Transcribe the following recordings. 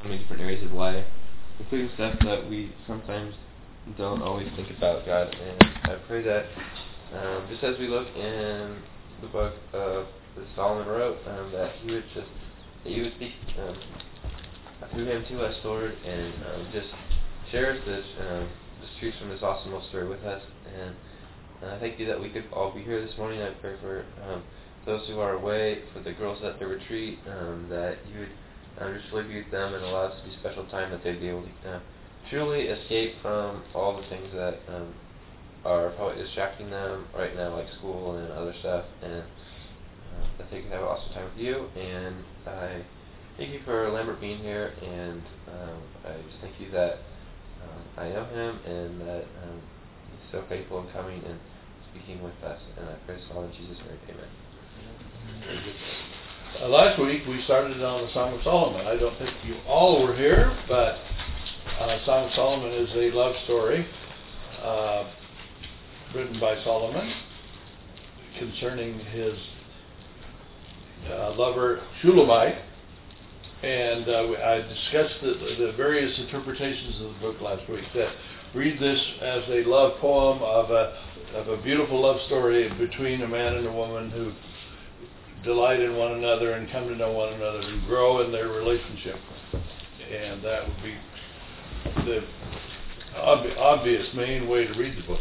many different areas of life, including stuff that we sometimes don't always think about God. And I pray that just as we look in the book of that Solomon wrote, that you would speak through him to us, Lord, and just share this truth from this awesome little story with us. And I thank you that we could all be here this morning. I pray for those who are away, for the girls at the retreat, that you would just really be with them and allow us to be special time, that they'd be able to truly escape from all the things that are probably distracting them right now, like school and other stuff, and that they can have an awesome time with you. And I thank you for Lambert being here, and I just thank you that I know him, and that he's so faithful in coming and speaking with us. And I pray this all in Jesus' name. Amen. Last week we started on the Song of Solomon. I don't think you all were here, but Song of Solomon is a love story written by Solomon concerning his lover Shulamite, and I discussed the various interpretations of the book last week. That read this as a love poem of a beautiful love story between a man and a woman who delight in one another and come to know one another and grow in their relationship. And that would be the obvious main way to read the book.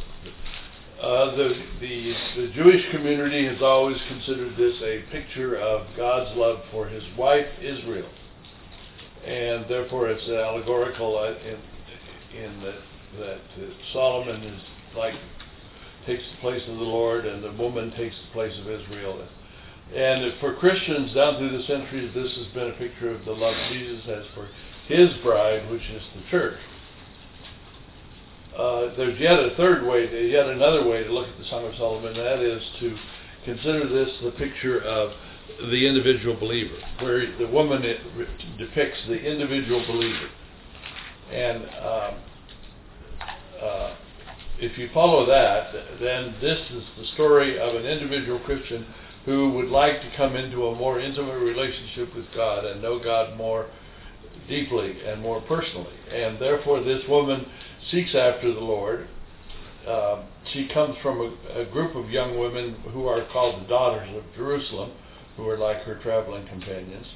The Jewish community has always considered this a picture of God's love for his wife Israel, and therefore it's allegorical in that Solomon is takes the place of the Lord, and the woman takes the place of Israel. And for Christians down through the centuries, this has been a picture of the love Jesus has for his bride, which is the church. There's yet another way to look at the Song of Solomon, and that is to consider this the picture of the individual believer, where the woman depicts the individual believer. And if you follow that, then this is the story of an individual Christian who would like to come into a more intimate relationship with God and know God more deeply and more personally. And therefore this woman seeks after the Lord. She comes from a group of young women who are called the daughters of Jerusalem, who are like her traveling companions.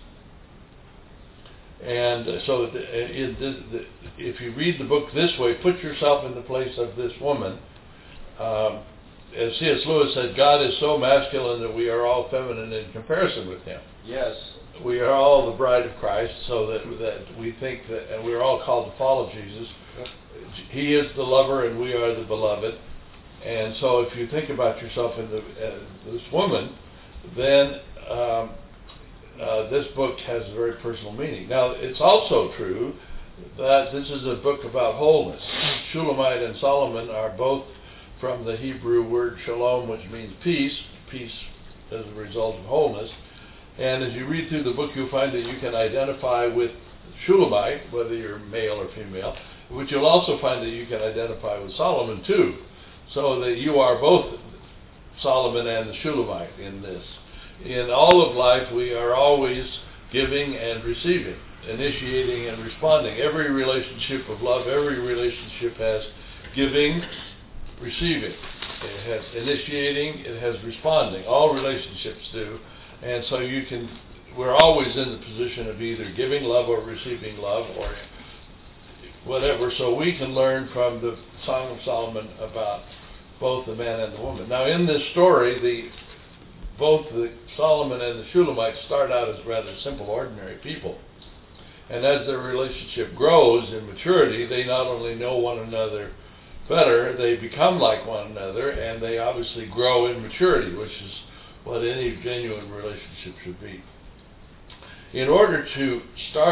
And so if you read the book this way, put yourself in the place of this woman. As C.S. Lewis said, God is so masculine that we are all feminine in comparison with him. Yes. We are all the bride of Christ, so that we think that, and we're all called to follow Jesus. He is the lover and we are the beloved. And so if you think about yourself in this woman, then this book has a very personal meaning. Now, it's also true that this is a book about wholeness. Shulamite and Solomon are both from the Hebrew word shalom, which means peace as a result of wholeness. And as you read through the book, you'll find that you can identify with Shulamite, whether you're male or female, but you'll also find that you can identify with Solomon too, so that you are both Solomon and the Shulamite in this. In all of life, we are always giving and receiving, initiating and responding. Every relationship of love, every relationship has giving, receiving. It has initiating, it has responding. All relationships do. And so we're always in the position of either giving love or receiving love or whatever. So we can learn from the Song of Solomon about both the man and the woman. Now in this story, both the Solomon and the Shulamite start out as rather simple, ordinary people. And as their relationship grows in maturity, they not only know one another better, they become like one another, and they obviously grow in maturity, which is what any genuine relationship should be. In order to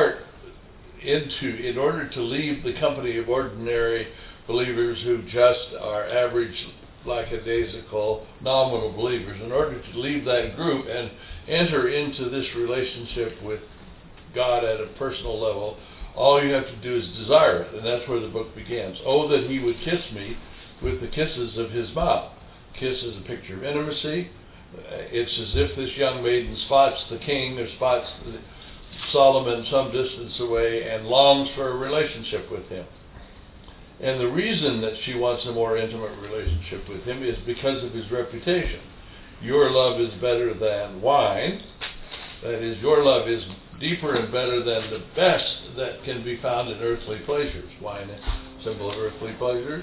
leave the company of ordinary believers who just are average, lackadaisical, nominal believers, in order to leave that group and enter into this relationship with God at a personal level, all you have to do is desire it, and that's where the book begins. Oh, that he would kiss me with the kisses of his mouth. Kiss is a picture of intimacy. It's as if this young maiden spots the king or spots Solomon some distance away and longs for a relationship with him. And the reason that she wants a more intimate relationship with him is because of his reputation. Your love is better than wine. That is, your love is deeper and better than the best that can be found in earthly pleasures. Wine is a symbol of earthly pleasures.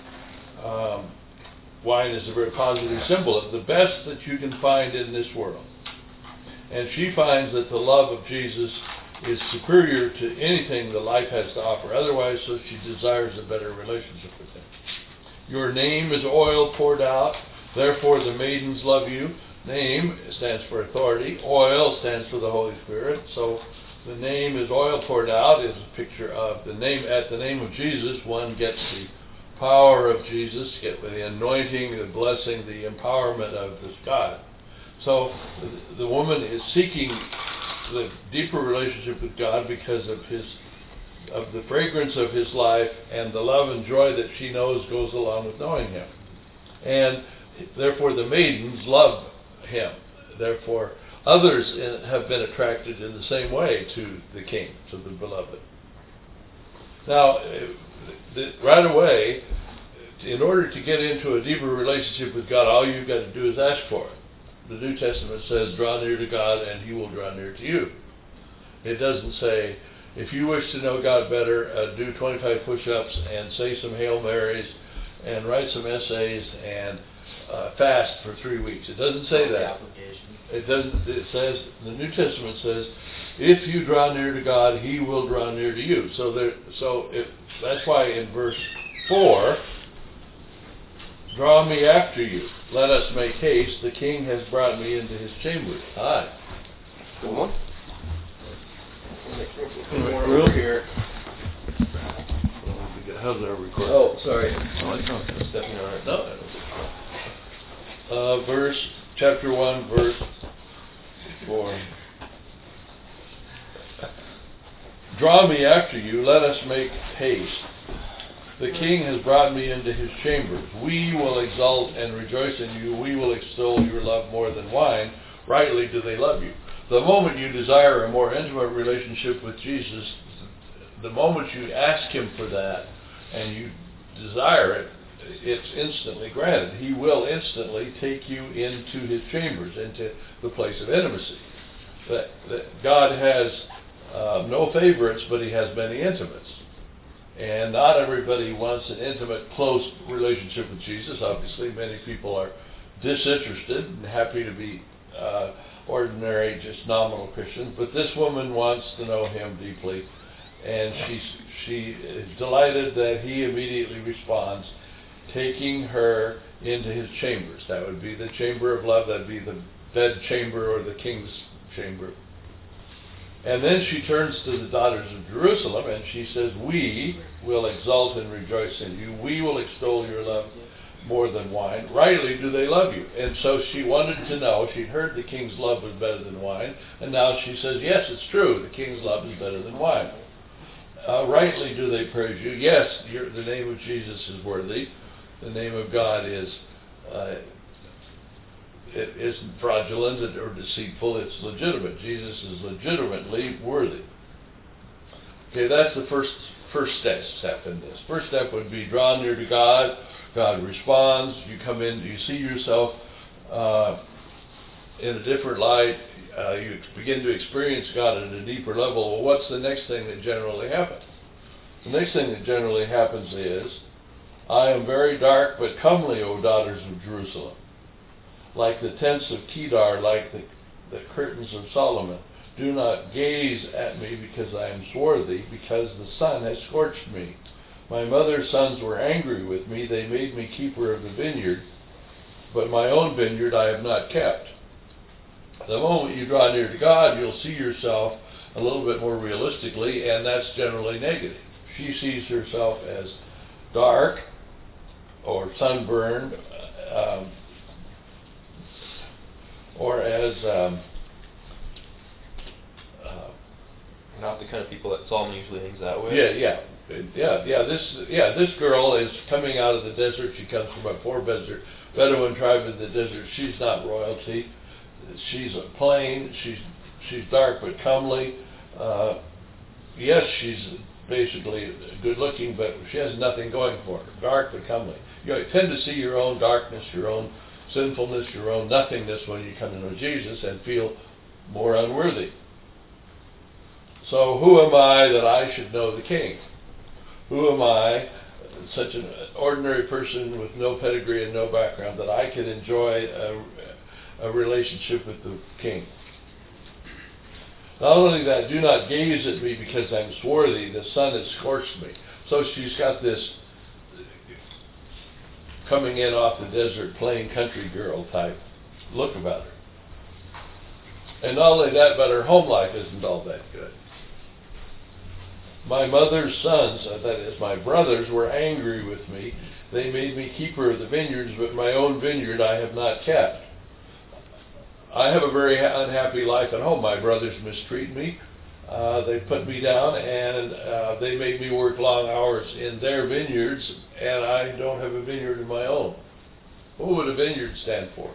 Wine is a very positive symbol of the best that you can find in this world. And she finds that the love of Jesus is superior to anything that life has to offer otherwise, so she desires a better relationship with him. Your name is oil poured out, therefore the maidens love you. Name stands for authority. Oil stands for the Holy Spirit. So the name is oil poured out is a picture of the name. At the name of Jesus, one gets the power of Jesus, get the anointing, the blessing, the empowerment of this God. So the woman is seeking the deeper relationship with God because of the fragrance of his life and the love and joy that she knows goes along with knowing him. And therefore the maidens love him. Therefore others have been attracted in the same way to the king, to the beloved. Now, right away, in order to get into a deeper relationship with God, all you've got to do is ask for it. The New Testament says, draw near to God and he will draw near to you. It doesn't say, if you wish to know God better, do 25 push-ups and say some Hail Marys and write some essays and fast for 3 weeks. It doesn't say that. It doesn't. It says, the New Testament says, if you draw near to God, he will draw near to you. That's why in verse 4, draw me after you. Let us make haste. The king has brought me into his chamber. Hi. Good one. We're over here. How's our recording? Oh, sorry. Oh, it's not. I'm stepping on it. No. Chapter 1, verse 4. Draw me after you, let us make haste. The king has brought me into his chambers. We will exult and rejoice in you. We will extol your love more than wine. Rightly do they love you. The moment you desire a more intimate relationship with Jesus, the moment you ask him for that and you desire it, it's instantly granted. He will instantly take you into his chambers, into the place of intimacy. That God has no favorites, but he has many intimates. And not everybody wants an intimate, close relationship with Jesus. Obviously, many people are disinterested and happy to be ordinary, just nominal Christians. But this woman wants to know him deeply, and she is delighted that he immediately responds, taking her into his chambers. That would be the chamber of love. That would be the bed chamber or the king's chamber. And then she turns to the daughters of Jerusalem and she says, we will exult and rejoice in you. We will extol your love more than wine. Rightly do they love you. And so she wanted to know. She'd heard the king's love was better than wine. And now she says, yes, it's true. The king's love is better than wine. Rightly do they praise you. Yes, the name of Jesus is worthy. The name of God it isn't fraudulent or deceitful, it's legitimate. Jesus is legitimately worthy. Okay, that's the first step in this. First step would be draw near to God. God responds. You come in, you see yourself in a different light. You begin to experience God at a deeper level. Well, what's the next thing that generally happens? The next thing that generally happens is, I am very dark but comely, O daughters of Jerusalem. Like the tents of Kedar, like the curtains of Solomon. Do not gaze at me because I am swarthy, because the sun has scorched me. My mother's sons were angry with me. They made me keeper of the vineyard, but my own vineyard I have not kept. The moment you draw near to God, you'll see yourself a little bit more realistically, and that's generally negative. She sees herself as dark or sunburned, or as not the kind of people that Solomon usually hangs out with. This girl is coming out of the desert. She comes from a poor Bedouin tribe in the desert. She's not royalty. She's plain. She's dark but comely. Yes, she's basically good looking, but she has nothing going for her. Dark but comely. You tend to see your own darkness, your own sinfulness, your own nothingness when you come to know Jesus and feel more unworthy. So who am I that I should know the King? Who am I, such an ordinary person with no pedigree and no background, that I could enjoy a relationship with the King? Not only that, do not gaze at me because I'm swarthy, the sun has scorched me. So she's got this coming in off the desert, plain country girl type look about her. And not only that, but her home life isn't all that good. My mother's sons, that is, my brothers, were angry with me. They made me keeper of the vineyards, but my own vineyard I have not kept. I have a very unhappy life at home. My brothers mistreat me. They put me down, and they make me work long hours in their vineyards, and I don't have a vineyard of my own. What would a vineyard stand for?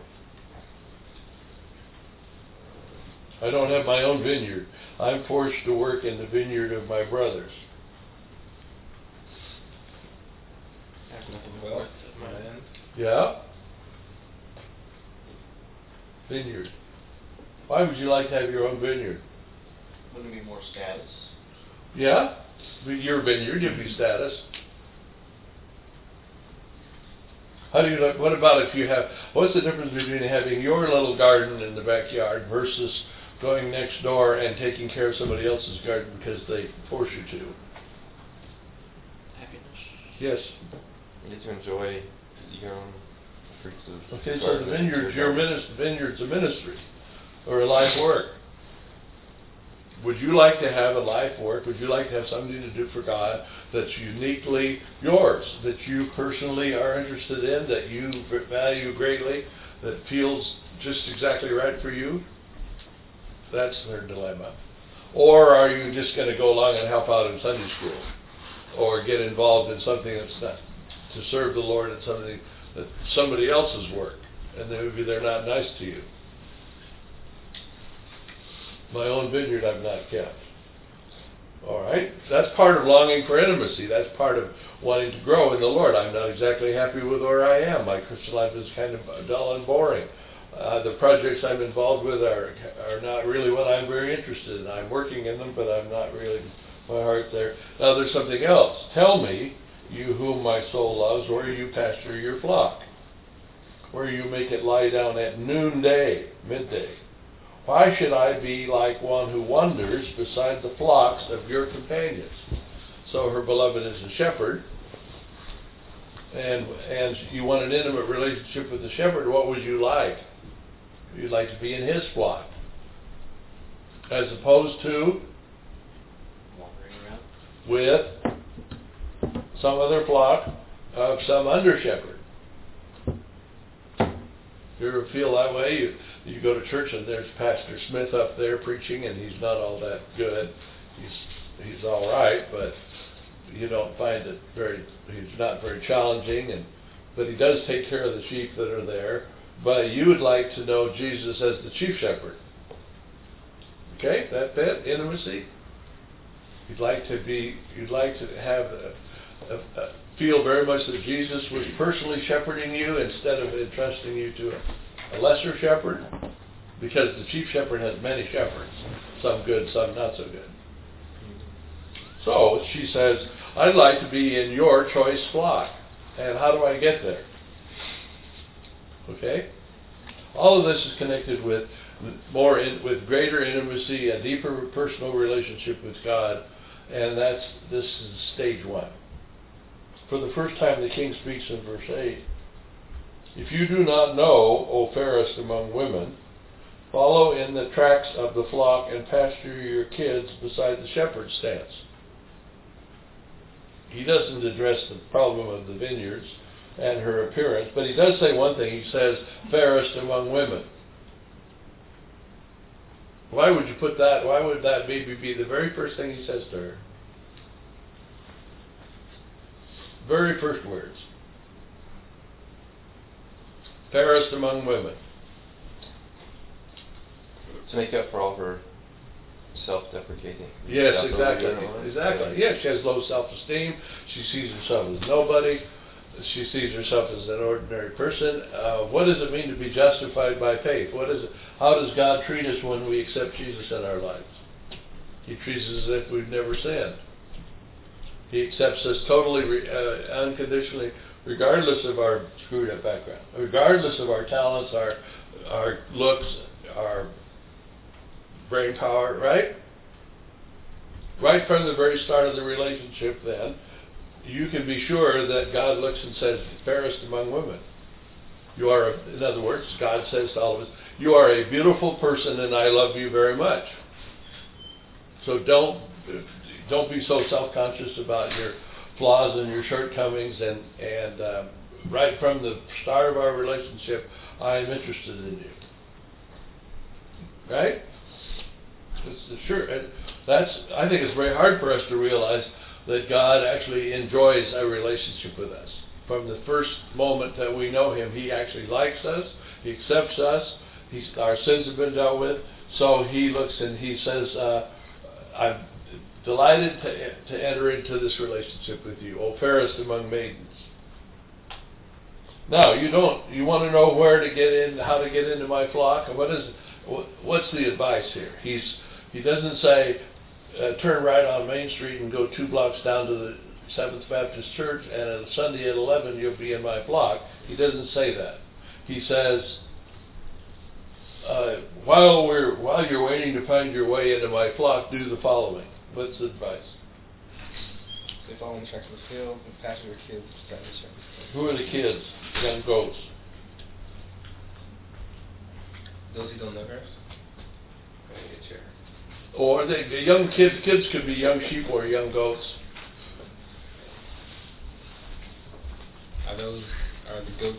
I don't have my own vineyard. I'm forced to work in the vineyard of my brothers. I have nothing to work at my end. Yeah? Vineyard. Why would you like to have your own vineyard? Wouldn't it be more status? Yeah? Your vineyard, you'd be status. How do you look? What about if you have, what's the difference between having your little garden in the backyard versus going next door and taking care of somebody else's garden because they force you to? Happiness. Yes. You get to enjoy your own fruits of Okay, so the vineyard's vineyard's a ministry or a life work. Would you like to have a life work? Would you like to have something to do for God that's uniquely yours, that you personally are interested in, that you value greatly, that feels just exactly right for you? That's their dilemma. Or are you just going to go along and help out in Sunday school, or get involved in something that's not to serve the Lord in something that's somebody else's work, and maybe they're not nice to you? My own vineyard I've not kept. All right? That's part of longing for intimacy. That's part of wanting to grow in the Lord. I'm not exactly happy with where I am. My Christian life is kind of dull and boring. The projects I'm involved with are not really what I'm very interested in. I'm working in them, but I'm not really, my heart there. Now there's something else. Tell me, you whom my soul loves, where you pasture your flock, where you make it lie down at noonday, midday. Why should I be like one who wanders beside the flocks of your companions? So her beloved is a shepherd, and you want an intimate relationship with the shepherd. What would you like? You'd like to be in his flock, as opposed to Wandering around. with some other flock of some under shepherd. You ever feel that way? You go to church and there's Pastor Smith up there preaching, and he's not all that good. He's all right, but you don't find it he's not very challenging, but he does take care of the sheep that are there. But you would like to know Jesus as the chief shepherd. Okay, that fit? Intimacy? You'd like to have feel very much that Jesus was personally shepherding you instead of entrusting you to a lesser shepherd, because the chief shepherd has many shepherds, some good, some not so good. So she says, I'd like to be in your choice flock. And how do I get there? Okay? All of this is connected with with greater intimacy, a deeper personal relationship with God, and this is stage one. For the first time, the king speaks in verse 8. If you do not know, O fairest among women, follow in the tracks of the flock and pasture your kids beside the shepherd's stance. He doesn't address the problem of the vineyards and her appearance, but he does say one thing. He says, fairest among women. Why would you put that? Why would that maybe be the very first thing he says to her? Very first words. Fairest among women. To make up for all her self-deprecating. Yes, Self-overview exactly. in her life. Exactly. Yeah, she has low self-esteem. She sees herself as nobody. She sees herself as an ordinary person. What does it mean to be justified by faith? What is it? How does God treat us when we accept Jesus in our lives? He treats us as if we've never sinned. He accepts us totally, unconditionally, regardless of our screwed up background, regardless of our talents, our looks, our brain power, right? Right from the very start of the relationship, then, you can be sure that God looks and says, fairest among women. You are, in other words, God says to all of us, you are a beautiful person and I love you very much. So don't be so self-conscious about your flaws and your shortcomings, and right from the start of our relationship, I am interested in you. Right? Sure. I think it's very hard for us to realize that God actually enjoys a relationship with us. From the first moment that we know Him, He actually likes us, He accepts us, our sins have been dealt with, so He looks and He says, I'm delighted to enter into this relationship with you, O fairest among maidens. Now, you want to know where to get in, how to get into my flock? What's the advice here? He doesn't say, turn right on Main Street and go 2 blocks down to the Seventh Baptist Church, and on Sunday at 11 you'll be in my flock. He doesn't say that. He says, while you're waiting to find your way into my flock, do the following. What's the advice? They follow in tracks of the field, and pasture their kids, beside the shepherd. Who are the kids? Young goats. Those who don't know Christ. Get your. Or the young kids could be young sheep or young goats. Are the goats,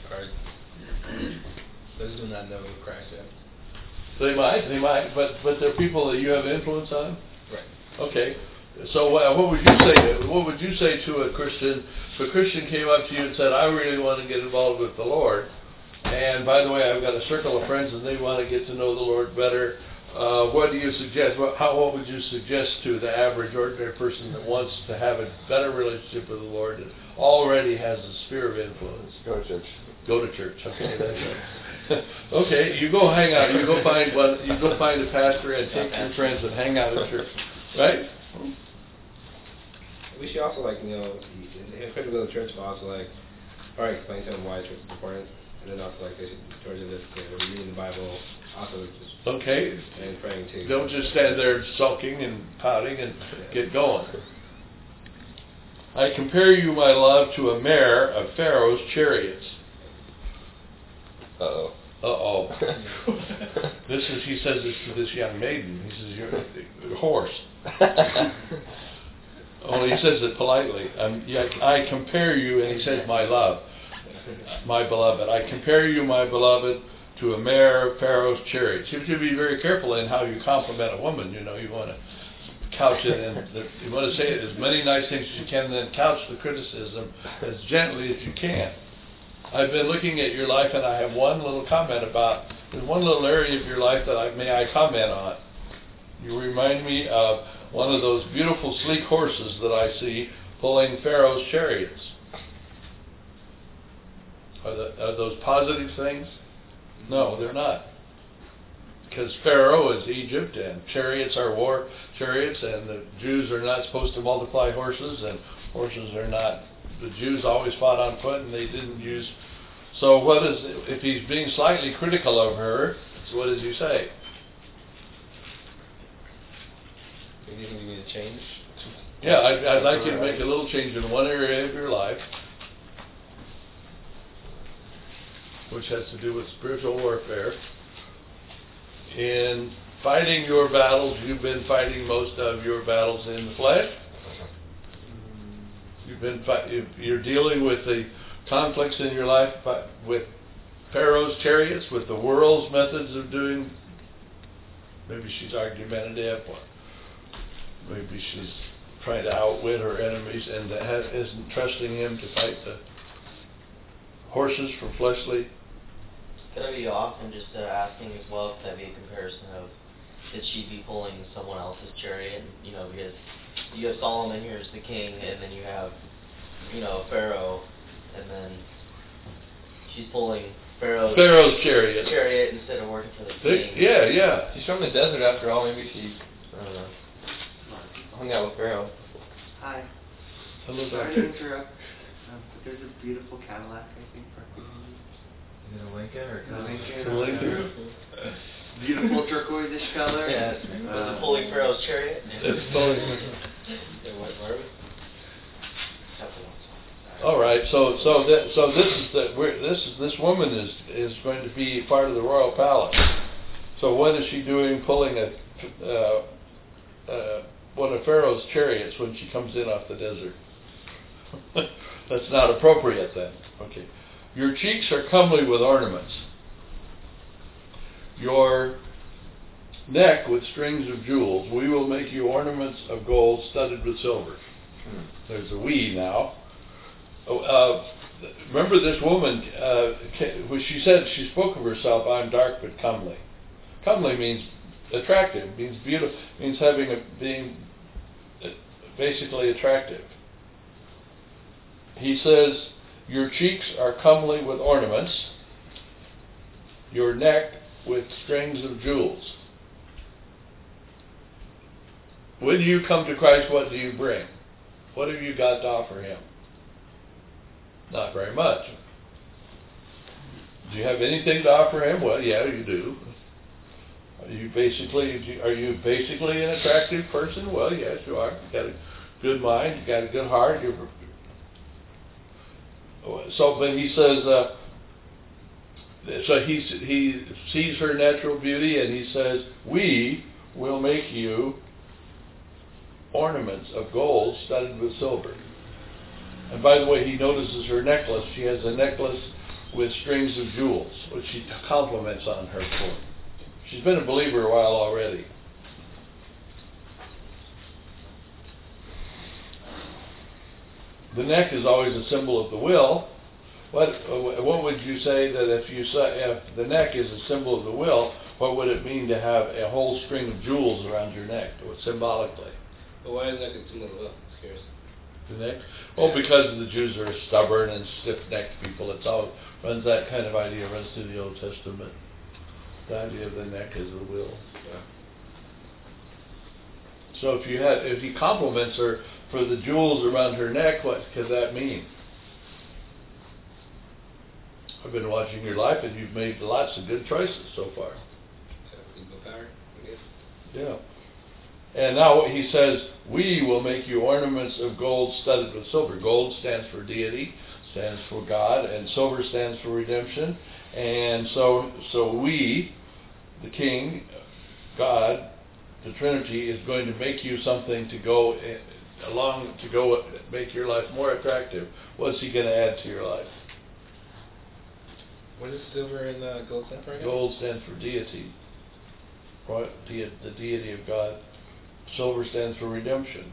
those who do not know Christ yet? They might, but they're people that you have influence on? Right. Okay. So what would you say? What would you say to a Christian? If a Christian came up to you and said, "I really want to get involved with the Lord, and by the way, I've got a circle of friends and they want to get to know the Lord better," what do you suggest? What would you suggest to the average ordinary person that wants to have a better relationship with the Lord and already has a sphere of influence? Go to church. Go to church. Okay, that's right. Okay, you go hang out. You go find one. You go find a pastor and take your friends and hang out at church, right? We should also, encourage to go to church, but also, probably explain to them why church is important. And then also, they should encourage them to reading the Bible, also just... Okay. And praying, too. Don't just stand there sulking and pouting and get going. I compare you, my love, to a mare of Pharaoh's chariots. Uh-oh. Uh-oh. He says this to this young maiden. He says, you're a horse. Only he says it politely. I compare you, and he says, my love, my beloved. I compare you, my beloved, to a mare of Pharaoh's chariots. You have to be very careful in how you compliment a woman. You want to couch it in, you want to say as many nice things as you can, then couch the criticism as gently as you can. I've been looking at your life, and I have one little comment there's one little area of your life that I comment on. You remind me of one of those beautiful, sleek horses that I see pulling Pharaoh's chariots. Are those positive things? No, they're not. Because Pharaoh is Egypt, and chariots are war chariots, and the Jews are not supposed to multiply horses, and horses are not. The Jews always fought on foot, and they didn't use. So if he's being slightly critical of her, what does he say? Do you think you need to change? Yeah, I'd like you to make a little change in one area of your life, which has to do with spiritual warfare. In fighting your battles, you've been fighting most of your battles in the flesh. You're dealing with the conflicts in your life with Pharaoh's chariots, with the world's methods of doing. Maybe she's argumentative, or maybe she's trying to outwit her enemies and isn't trusting him to fight the horses for fleshly. Could I be off and just asking as well, could that be a comparison of that she'd be pulling someone else's chariot, because you have Solomon here as the king, and then you have, Pharaoh, and then she's pulling Pharaoh's chariot instead of working for the king. Yeah. She's from the desert after all. Maybe she, I don't know, hung out with Pharaoh. Hi. Hello, Sorry Doctor. to interrupt, but there's a beautiful Cadillac, I think, parked behind you. Is it a Lincoln or No, a Lincoln. Beautiful turquoise-ish color. Yeah, was it pulling Pharaoh's chariot? It's pulling. Yeah, where are we? All right, so this woman is going to be part of the royal palace. So what is she doing, pulling one of Pharaoh's chariots when she comes in off the desert? That's not appropriate then. Okay, your cheeks are comely with ornaments. Your neck with strings of jewels. We will make you ornaments of gold studded with silver. There's a we now. Remember this woman, when she spoke of herself, I'm dark but comely. Comely means attractive, means beautiful, means being basically attractive. He says, your cheeks are comely with ornaments, your neck with strings of jewels. When you come to Christ, what do you bring? What have you got to offer Him? Not very much. Do you have anything to offer Him? Well, yeah, you do. Are you basically an attractive person? Well, yes, you are. You got a good mind. You got a good heart. But he says, so he sees her natural beauty, and he says, we will make you ornaments of gold studded with silver. And by the way, he notices her necklace. She has a necklace with strings of jewels, which he compliments on her for. She's been a believer a while already. The neck is always a symbol of the will. What would you say that if the neck is a symbol of the will, what would it mean to have a whole string of jewels around your neck, symbolically? But why is that a symbol of the will? I'm curious. The neck? Well, because the Jews are stubborn and stiff-necked people. It's all runs that kind of idea runs through the Old Testament. The idea of the neck as a will. Yeah. So if he compliments her for the jewels around her neck, what could that mean? I've been watching your life, and you've made lots of good choices so far. Ego power, I guess. Yeah. And now he says, we will make you ornaments of gold studded with silver. Gold stands for deity, stands for God, and silver stands for redemption. And so we, the King, God, the Trinity, is going to make you something to go make your life more attractive. What's he going to add to your life? What does silver and gold stand for again? Gold stands for deity, right? The deity of God. Silver stands for redemption.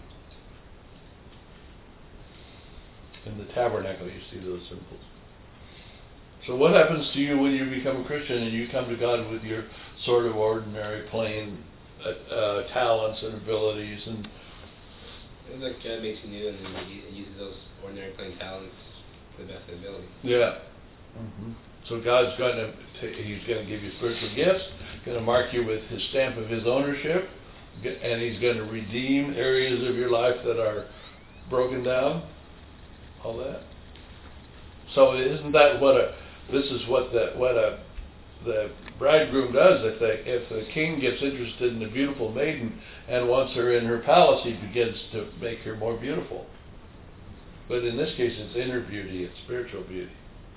In the tabernacle, you see those symbols. So what happens to you when you become a Christian and you come to God with your sort of ordinary, plain talents and abilities? And It's like God makes you new, and then he uses those ordinary, plain talents to the best of his ability. yeah. Mm-hmm. So God's He's going to give you spiritual gifts, going to mark you with His stamp of His ownership, and He's going to redeem areas of your life that are broken down. All that. So isn't that this is what the bridegroom does? If the king gets interested in a beautiful maiden and wants her in her palace, he begins to make her more beautiful. But in this case, it's inner beauty, it's spiritual beauty.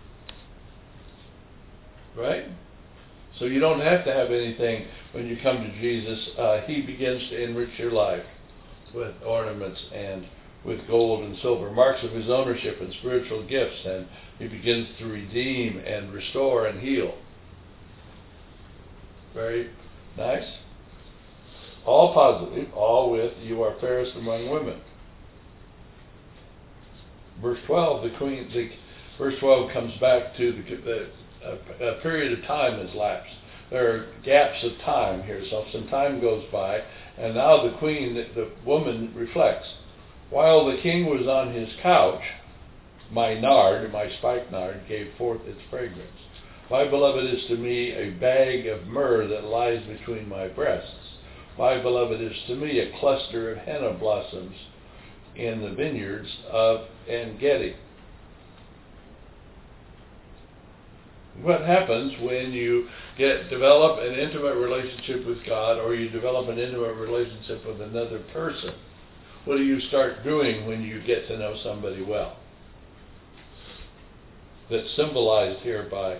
Right? So you don't have to have anything when you come to Jesus. He begins to enrich your life with ornaments and with gold and silver, marks of His ownership and spiritual gifts, and He begins to redeem and restore and heal. Very nice. All positive, all with you are fairest among women. Verse 12, verse 12 comes back to a period of time has lapsed. there are gaps of time here. So some time goes by, and now the queen, the woman, reflects. While the king was on his couch, my nard, my spikenard, gave forth its fragrance. My beloved is to me a bag of myrrh that lies between my breasts. My beloved is to me a cluster of henna blossoms in the vineyards of En-Gedi. What happens when you develop an intimate relationship with God, or you develop an intimate relationship with another person? What do you start doing when you get to know somebody well? That's symbolized here by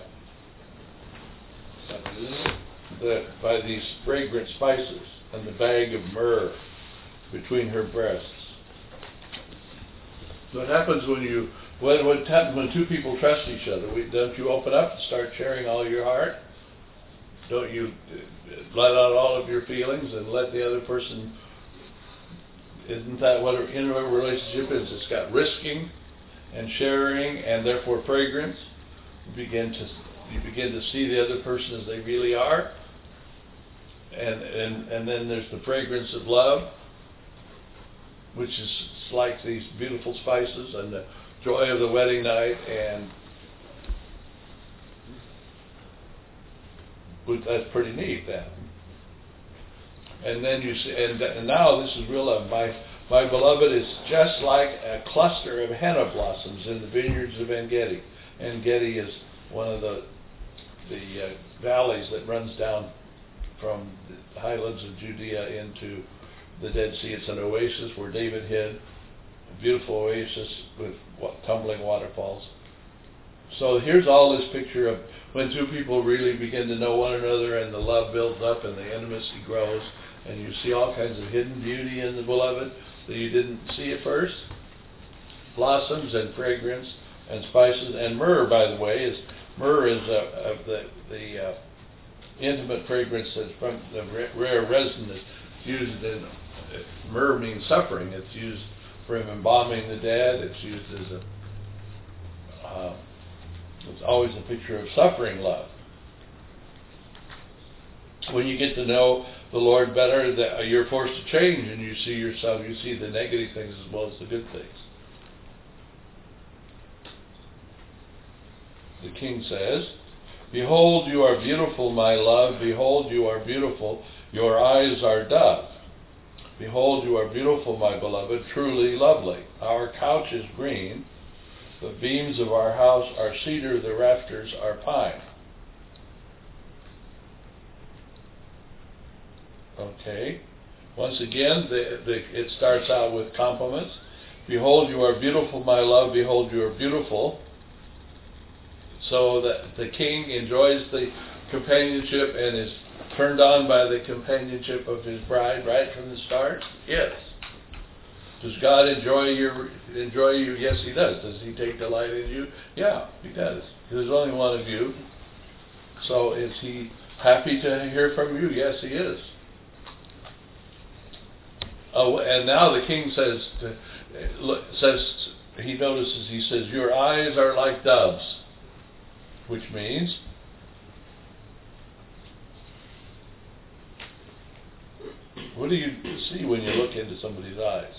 these fragrant spices and the bag of myrrh between her breasts. What happens what happens when two people trust each other? Don't you open up and start sharing all your heart? Don't you let out all of your feelings and let the other person? Isn't that what an intimate relationship is? It's got risking and sharing, and therefore fragrance. You begin to see the other person as they really are, and then there's the fragrance of love, which is like these beautiful spices and the joy of the wedding night, and that's pretty neat then. And then you see, and now this is real love. My beloved is just like a cluster of henna blossoms in the vineyards of En-Gedi. En-Gedi is one of the valleys that runs down from the highlands of Judea into the Dead Sea. It's an oasis where David hid, a beautiful oasis with tumbling waterfalls. So here's all this picture of when two people really begin to know one another, and the love builds up and the intimacy grows, and you see all kinds of hidden beauty in the beloved that you didn't see at first. Blossoms and fragrance and spices. And myrrh, by the way, is the intimate fragrance that's from the rare resin that's used in. Myrrh means suffering. It's used for embalming the dead. It's used as it's always a picture of suffering love. When you get to know the Lord better, you're forced to change, and you see yourself, you see the negative things as well as the good things. The king says, "Behold, you are beautiful, my love. Behold, you are beautiful. Your eyes are dove. Behold, you are beautiful, my beloved, truly lovely. Our couch is green. The beams of our house are cedar. The rafters are pine." Okay. Once again, it starts out with compliments. Behold, you are beautiful, my love. Behold, you are beautiful. So that the king enjoys the companionship and is turned on by the companionship of his bride right from the start? Yes. Does God enjoy you? Yes, he does. Does he take delight in you? Yeah, he does. There's only one of you. So is he happy to hear from you? Yes, he is. Oh, and now the king says, he says, your eyes are like doves, which means what do you see when you look into somebody's eyes?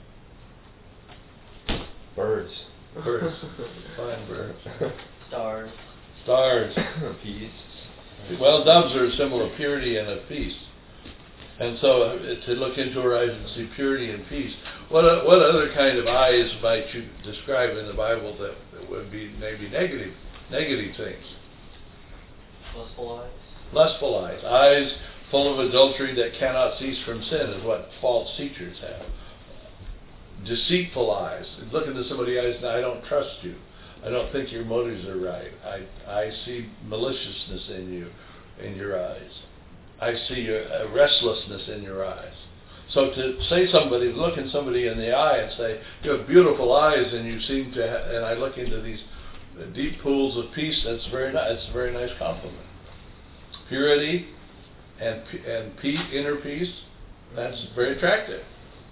Birds. Birds. Fine birds. Stars. Stars. Peace. Well, doves are a symbol of purity and of peace. And so to look into her eyes and see purity and peace. What other kind of eyes might you describe in the Bible that would be maybe negative things? Lustful eyes. Lustful eyes. Eyes full of adultery that cannot cease from sin is what false teachers have. Deceitful eyes. Look into somebody's eyes and I don't trust you. I don't think your motives are right. I see maliciousness in you, in your eyes. I see a restlessness in your eyes. So to say look in somebody in the eye and say, you have beautiful eyes and you seem to, and I look into these deep pools of peace, that's very nice. It's a very nice compliment. Purity and peace, inner peace, that's very attractive.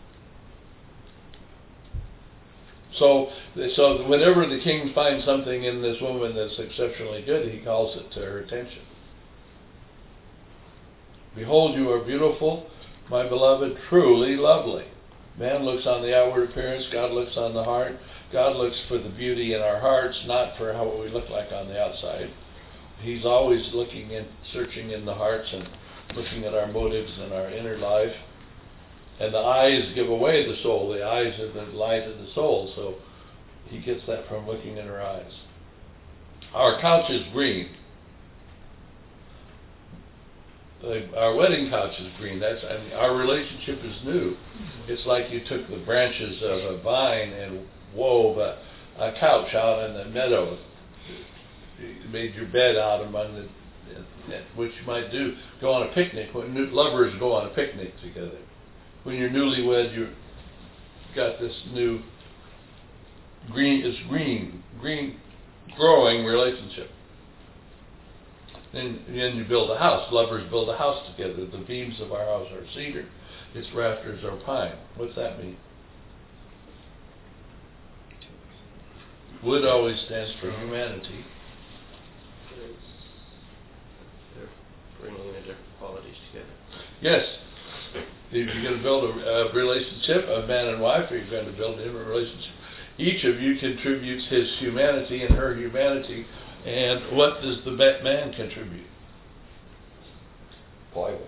So whenever the king finds something in this woman that's exceptionally good, he calls it to her attention. Behold, you are beautiful, my beloved, truly lovely. Man looks on the outward appearance, God looks on the heart. God looks for the beauty in our hearts, not for how we look like on the outside. He's always looking and searching in the hearts and looking at our motives and our inner life. And the eyes give away the soul. The eyes are the light of the soul, so he gets that from looking in our eyes. Our couch is green. Our wedding couch is green. Our relationship is new. It's like you took the branches of a vine and wove a couch out in the meadow. You made your bed out among the, which you might do, go on a picnic. When lovers go on a picnic together. When you're newlywed, you've got this new green, growing relationship. Then you build a house. Lovers build a house together. The beams of our house are cedar. Its rafters are pine. What's that mean? Wood always stands for humanity. They're bringing their different qualities together. Yes. If you're going to build a relationship, a man and wife, or you're going to build a relationship, each of you contributes his humanity and her humanity. And what does the man contribute? Plywood.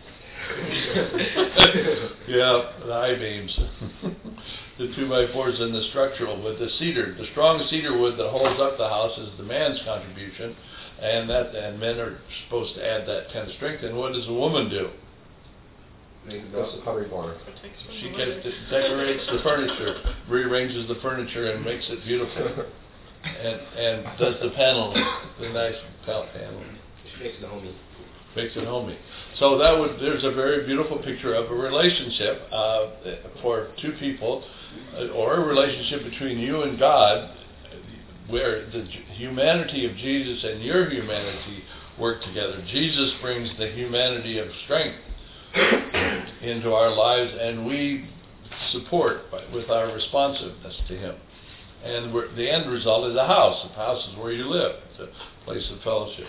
Yeah, the I-beams. The 2x4s and the structural wood, the cedar. The strong cedar wood that holds up the house is the man's contribution, and men are supposed to add that kind of strength. And what does a woman do? That's the pottery barn. She decorates the furniture, rearranges the furniture, and makes it beautiful. And does the paneling, the nice paneling. She makes it homey. Makes it homey. So there's a very beautiful picture of a relationship for two people, or a relationship between you and God, where the humanity of Jesus and your humanity work together. Jesus brings the humanity of strength into our lives, and we support with our responsiveness to Him. And the end result is a house. A house is where you live. It's a place of fellowship.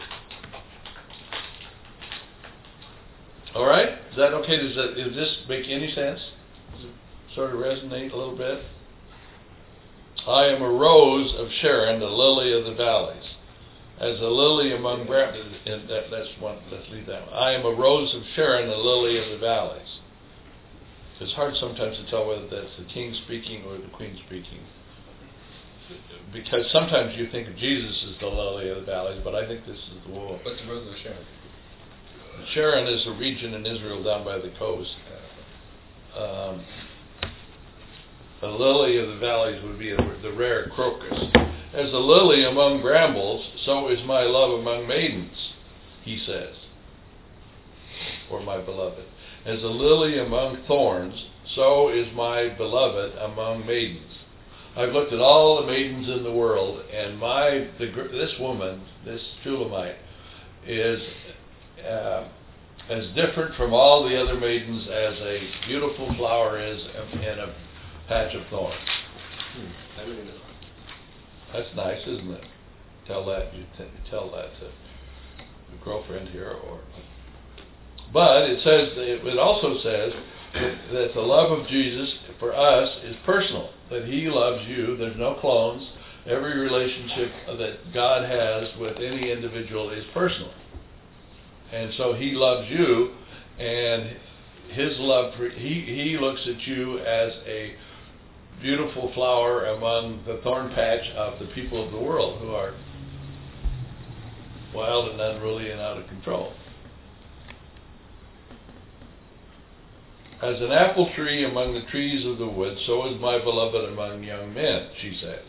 All right? Is that okay? Does this make any sense? Does it sort of resonate a little bit? I am a rose of Sharon, a lily of the valleys. As a lily among brambles. Let's leave that one. I am a rose of Sharon, a lily of the valleys. It's hard sometimes to tell whether that's the king speaking or the queen speaking. Because sometimes you think of Jesus as the lily of the valleys, but I think this is the woman. What's the rose of Sharon? Sharon is a region in Israel down by the coast. The lily of the valleys would be the rare crocus. As a lily among brambles, so is my love among maidens, he says, or my beloved. As a lily among thorns, so is my beloved among maidens. I've looked at all the maidens in the world, and this woman, this Shulamite, is as different from all the other maidens as a beautiful flower is in a patch of thorns. I really know. That's nice, isn't it? Tell that to the girlfriend here, but it also says that the love of Jesus for us is personal. That He loves you. There's no clones. Every relationship that God has with any individual is personal. And so He loves you, and His love for He looks at you as a beautiful flower among the thorn patch of the people of the world who are wild and unruly and out of control. As an apple tree among the trees of the wood, so is my beloved among young men, she says.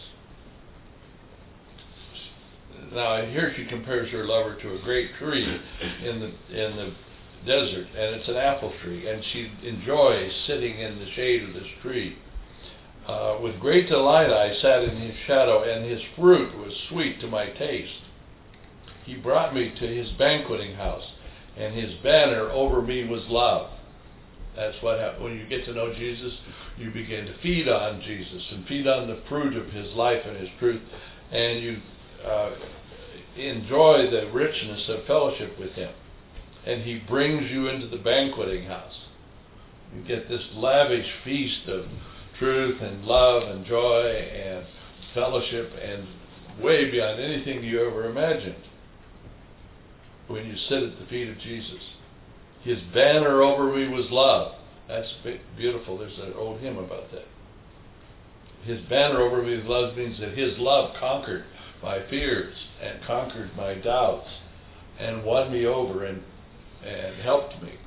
Now here she compares her lover to a great tree in the desert, and it's an apple tree, and she enjoys sitting in the shade of this tree. With great delight I sat in his shadow, and his fruit was sweet to my taste. He brought me to his banqueting house, and his banner over me was love. That's what happens. When you get to know Jesus, you begin to feed on Jesus and feed on the fruit of His life and His truth, and you enjoy the richness of fellowship with Him. and he brings you into the banqueting house. You get this lavish feast of truth and love and joy and fellowship, and way beyond anything you ever imagined when you sit at the feet of Jesus. His banner over me was love. That's beautiful. There's an old hymn about that. His banner over me with love means that his love conquered my fears and conquered my doubts and won me over and helped me.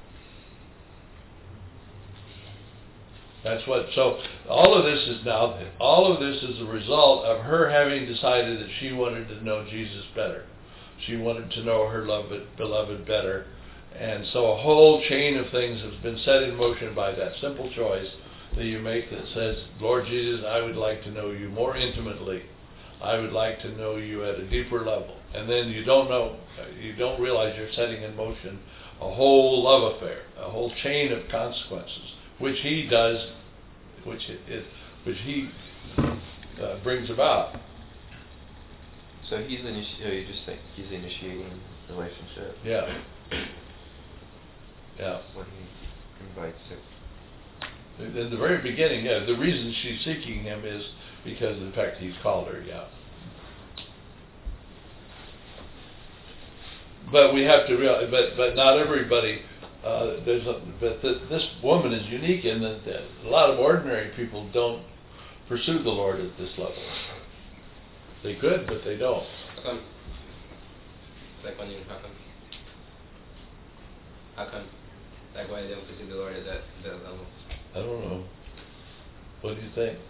That's what, so all of this is a result of her having decided that she wanted to know Jesus better. She wanted to know her beloved better. And so a whole chain of things has been set in motion by that simple choice that you make that says, Lord Jesus, I would like to know you more intimately. I would like to know you at a deeper level. And then you don't realize you're setting in motion a whole love affair, a whole chain of consequences, which he does, which he brings about. So you just think he's initiating the relationship. Yeah. Yeah. When he invites it. In the very beginning, yeah, the reason she's seeking him is because of the fact he's called her, yeah. But we have to realize, but not everybody, this woman is unique in that a lot of ordinary people don't pursue the Lord at this level. They could, but they don't. How come? Like when you, how come? Like why they don't pursue the Lord at that level? I don't know. What do you think?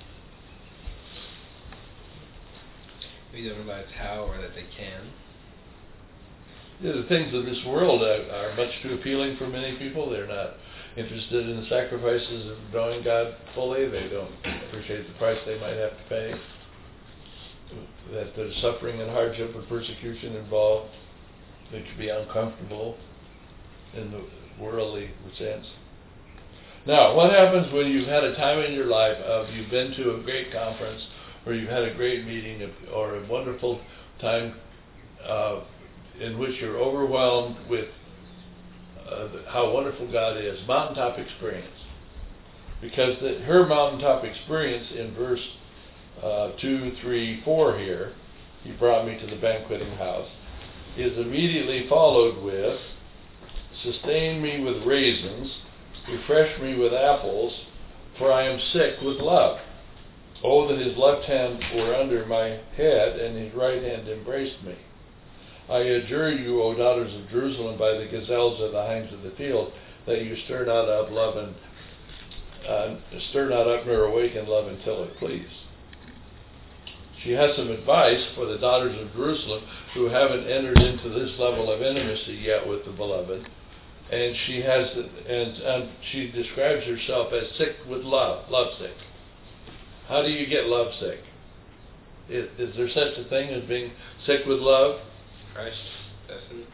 Maybe they don't realize how or that they can. Yeah, the things of this world are much too appealing for many people. They're not interested in the sacrifices of knowing God fully. They don't appreciate the price they might have to pay. That there's suffering and hardship and persecution involved. It can be uncomfortable in the worldly sense. Now, what happens when you've had a time in your life of you've been to a great conference or you've had a great meeting or a wonderful time in which you're overwhelmed with how wonderful God is, mountaintop experience. Because her mountaintop experience in verse 2, 3, 4 here, he brought me to the banqueting house, is immediately followed with, sustain me with raisins, refresh me with apples, for I am sick with love. Oh, that his left hand were under my head, and his right hand embraced me. I adjure you, O daughters of Jerusalem, by the gazelles of the hinds of the field, that you stir not up love and stir not up nor awaken love until it please. She has some advice for the daughters of Jerusalem who haven't entered into this level of intimacy yet with the beloved, and she has, and she describes herself as sick with love, lovesick. How do you get lovesick? Is there such a thing as being sick with love? Christ, destiny.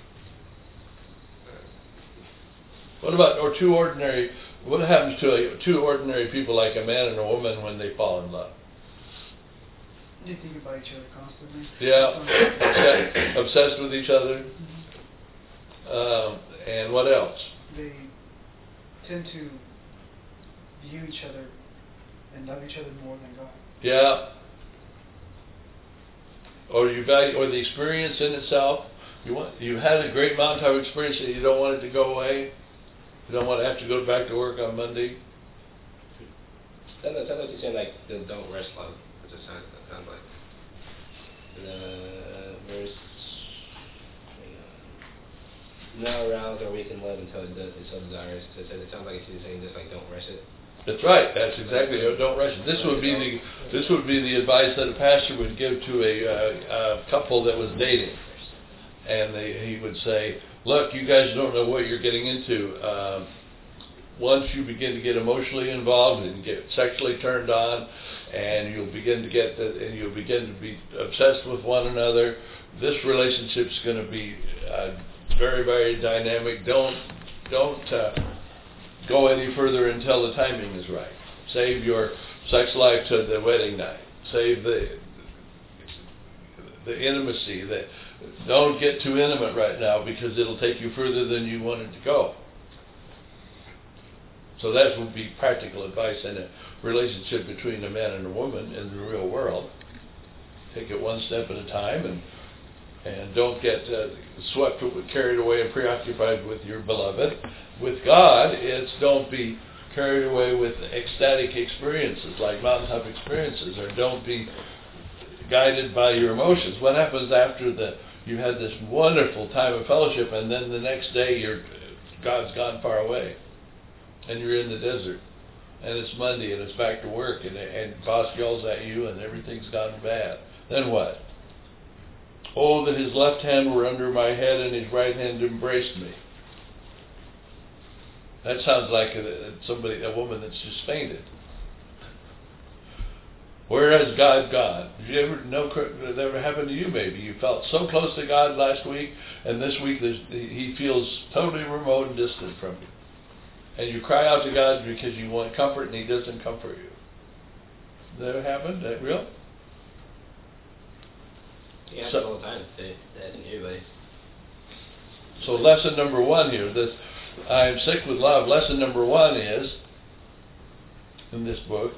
What about what happens to two ordinary people like a man and a woman when they fall in love? They think about each other constantly. Yeah, obsessed with each other. And what else? They tend to view each other and love each other more than God. Yeah. Or you value, or the experience in itself. You've had a great mountaintop experience and you don't want it to go away. You don't want to have to go back to work on Monday. Sounds like you're saying like the don't rest love. It just sounds like. Verse. Now arouse or weaken love until it so desires. So it sounds like she's saying just like don't rush it. That's right. That's exactly it. Don't rush it. This would be the advice that a pastor would give to a couple that was dating, and he would say, "Look, you guys don't know what you're getting into. Once you begin to get emotionally involved and get sexually turned on, and you'll begin to be obsessed with one another, this relationship's going to be very, very dynamic. Don't go any further until the timing is right. Save your sex life to the wedding night. Save the intimacy. That don't get too intimate right now because it'll take you further than you wanted to go. So that would be practical advice in a relationship between a man and a woman in the real world. Take it one step at a time, and don't get swept, carried away and preoccupied with your beloved. With God, it's don't be carried away with ecstatic experiences like mountaintop experiences, or don't be guided by your emotions. What happens after you had this wonderful time of fellowship, and then the next day God's gone far away, and you're in the desert, and it's Monday, and it's back to work, and boss yells at you, and everything's gone bad. Then what? Oh, that his left hand were under my head and his right hand embraced me. That sounds like a woman that's just fainted. Where has God gone? Did you ever know that ever happened to you? Maybe you felt so close to God last week, and this week he feels totally remote and distant from you. And you cry out to God because you want comfort, and he doesn't comfort you. That ever happened? That real? Yeah, happens all the time. That anybody. So lesson number one here, this I am sick with love. Lesson number one is in this book.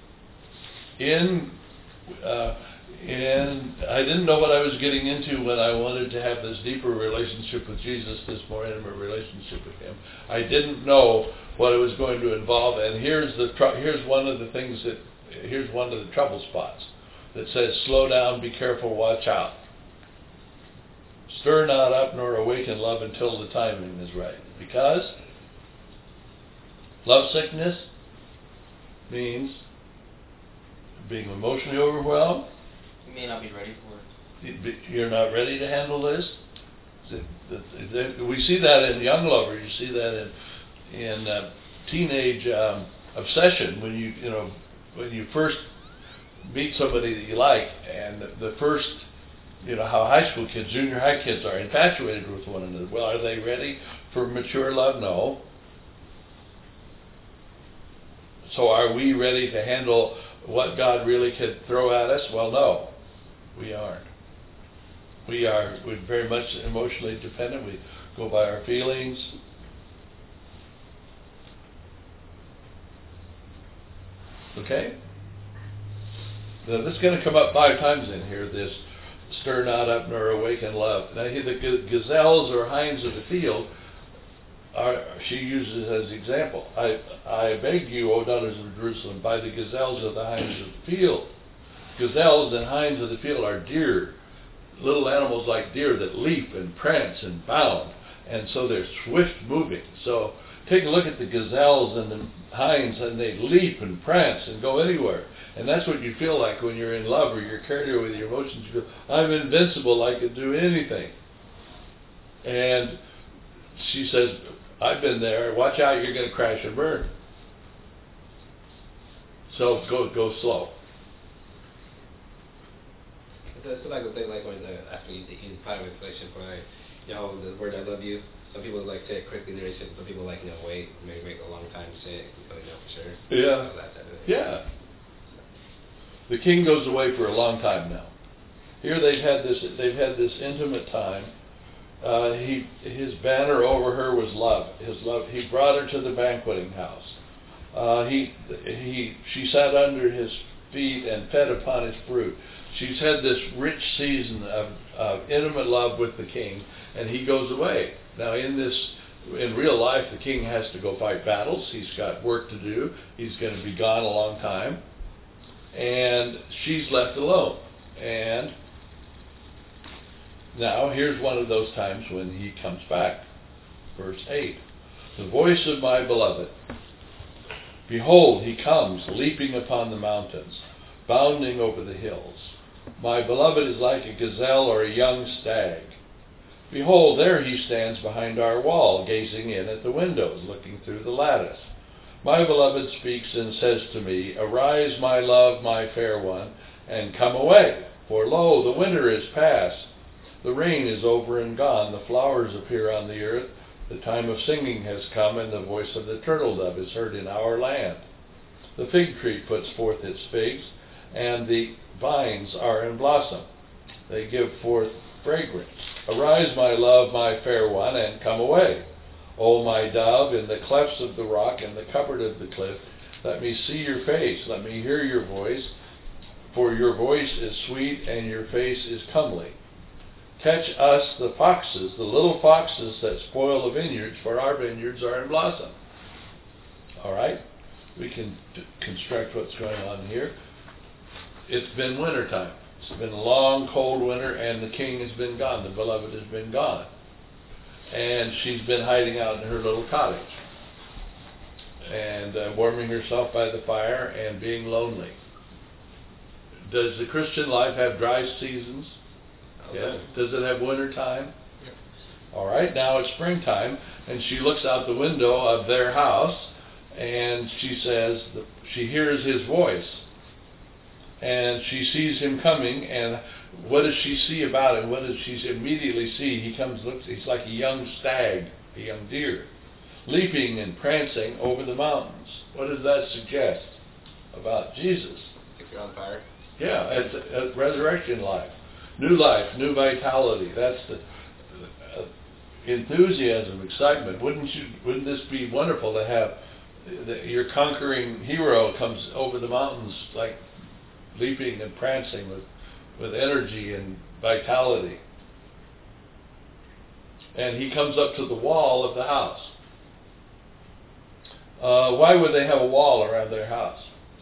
I didn't know what I was getting into when I wanted to have this deeper relationship with Jesus, this more intimate relationship with him. I didn't know what it was going to involve, and here's one of the things here's one of the trouble spots that says, slow down, be careful, watch out. Stir not up nor awaken love until the timing is right. Because love sickness means being emotionally overwhelmed. You may not be ready for it. You're not ready to handle this. We see that in young lovers. You see that in teenage obsession when you first meet somebody that you like, and the first, how high school kids, junior high kids are infatuated with one another. Well, are they ready for mature love? No. So are we ready to handle what God really could throw at us? Well, no, we aren't. We're very much emotionally dependent. We go by our feelings. Okay? Now, this is going to come up 5 times in here, this stir not up nor awaken love. Now, here the gazelles or hinds of the field, she uses as example. I beg you, O daughters of Jerusalem, by the gazelles of the hinds of the field. Gazelles and hinds of the field are deer, little animals like deer that leap and prance and bound, and so they're swift moving. So take a look at the gazelles and the hinds, and they leap and prance and go anywhere. And that's what you feel like when you're in love or you're carried away with your emotions. You feel, I'm invincible, I can do anything. And she says, I've been there, watch out, you're going to crash and burn. So go slow. It's like the thing, like when after you part of inflection for the word I love you. Some people say it quickly in the relationship. Some people wait, maybe wait a long time to say it, for sure. Yeah. Yeah. The king goes away for a long time now. Here they've had this intimate time. His banner over her was love. His love. He brought her to the banqueting house. She sat under his feet and fed upon his fruit. She's had this rich season of intimate love with the king, and he goes away. Now in real life, the king has to go fight battles. He's got work to do. He's going to be gone a long time. And she's left alone. And now here's one of those times when he comes back. Verse 8. The voice of my beloved. Behold, he comes, leaping upon the mountains, bounding over the hills. My beloved is like a gazelle or a young stag. Behold, there he stands behind our wall, gazing in at the windows, looking through the lattice. My beloved speaks and says to me, Arise, my love, my fair one, and come away. For lo, the winter is past. The rain is over and gone. The flowers appear on the earth. The time of singing has come, and the voice of the turtle dove is heard in our land. The fig tree puts forth its figs, and the vines are in blossom. They give forth fragrance. Arise, my love, my fair one, and come away. O my dove, in the clefts of the rock and the covert of the cliff, let me see your face, let me hear your voice, for your voice is sweet and your face is comely. Catch us the foxes, the little foxes that spoil the vineyards, for our vineyards are in blossom. All right? We can construct what's going on here. It's been wintertime. It's been a long, cold winter, and the king has been gone. The beloved has been gone. And she's been hiding out in her little cottage and warming herself by the fire and being lonely. Does the Christian life have dry seasons? Yes. Does it have winter time? Yep. All right, now it's springtime, and she looks out the window of their house, and she says, she hears his voice, and she sees him coming, and what does she see about him? What does she immediately see? He comes, looks, he's like a young stag, a young deer, leaping and prancing over the mountains. What does that suggest about Jesus? If you're on fire. Yeah, it's a resurrection life. New life, new vitality. That's the enthusiasm, excitement. Wouldn't this be wonderful to have your conquering hero comes over the mountains like leaping and prancing with energy and vitality. And he comes up to the wall of the house. Why would they have a wall around their house?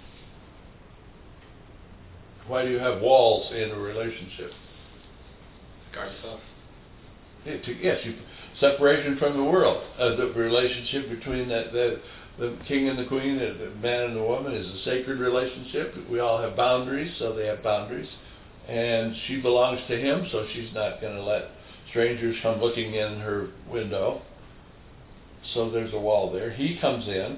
Why do you have walls in a relationship? Guard yourself. Yes, separation from the world. The relationship between the king and the queen, the man and the woman, is a sacred relationship. We all have boundaries, so they have boundaries. And she belongs to him, so she's not going to let strangers come looking in her window. So there's a wall there. He comes in.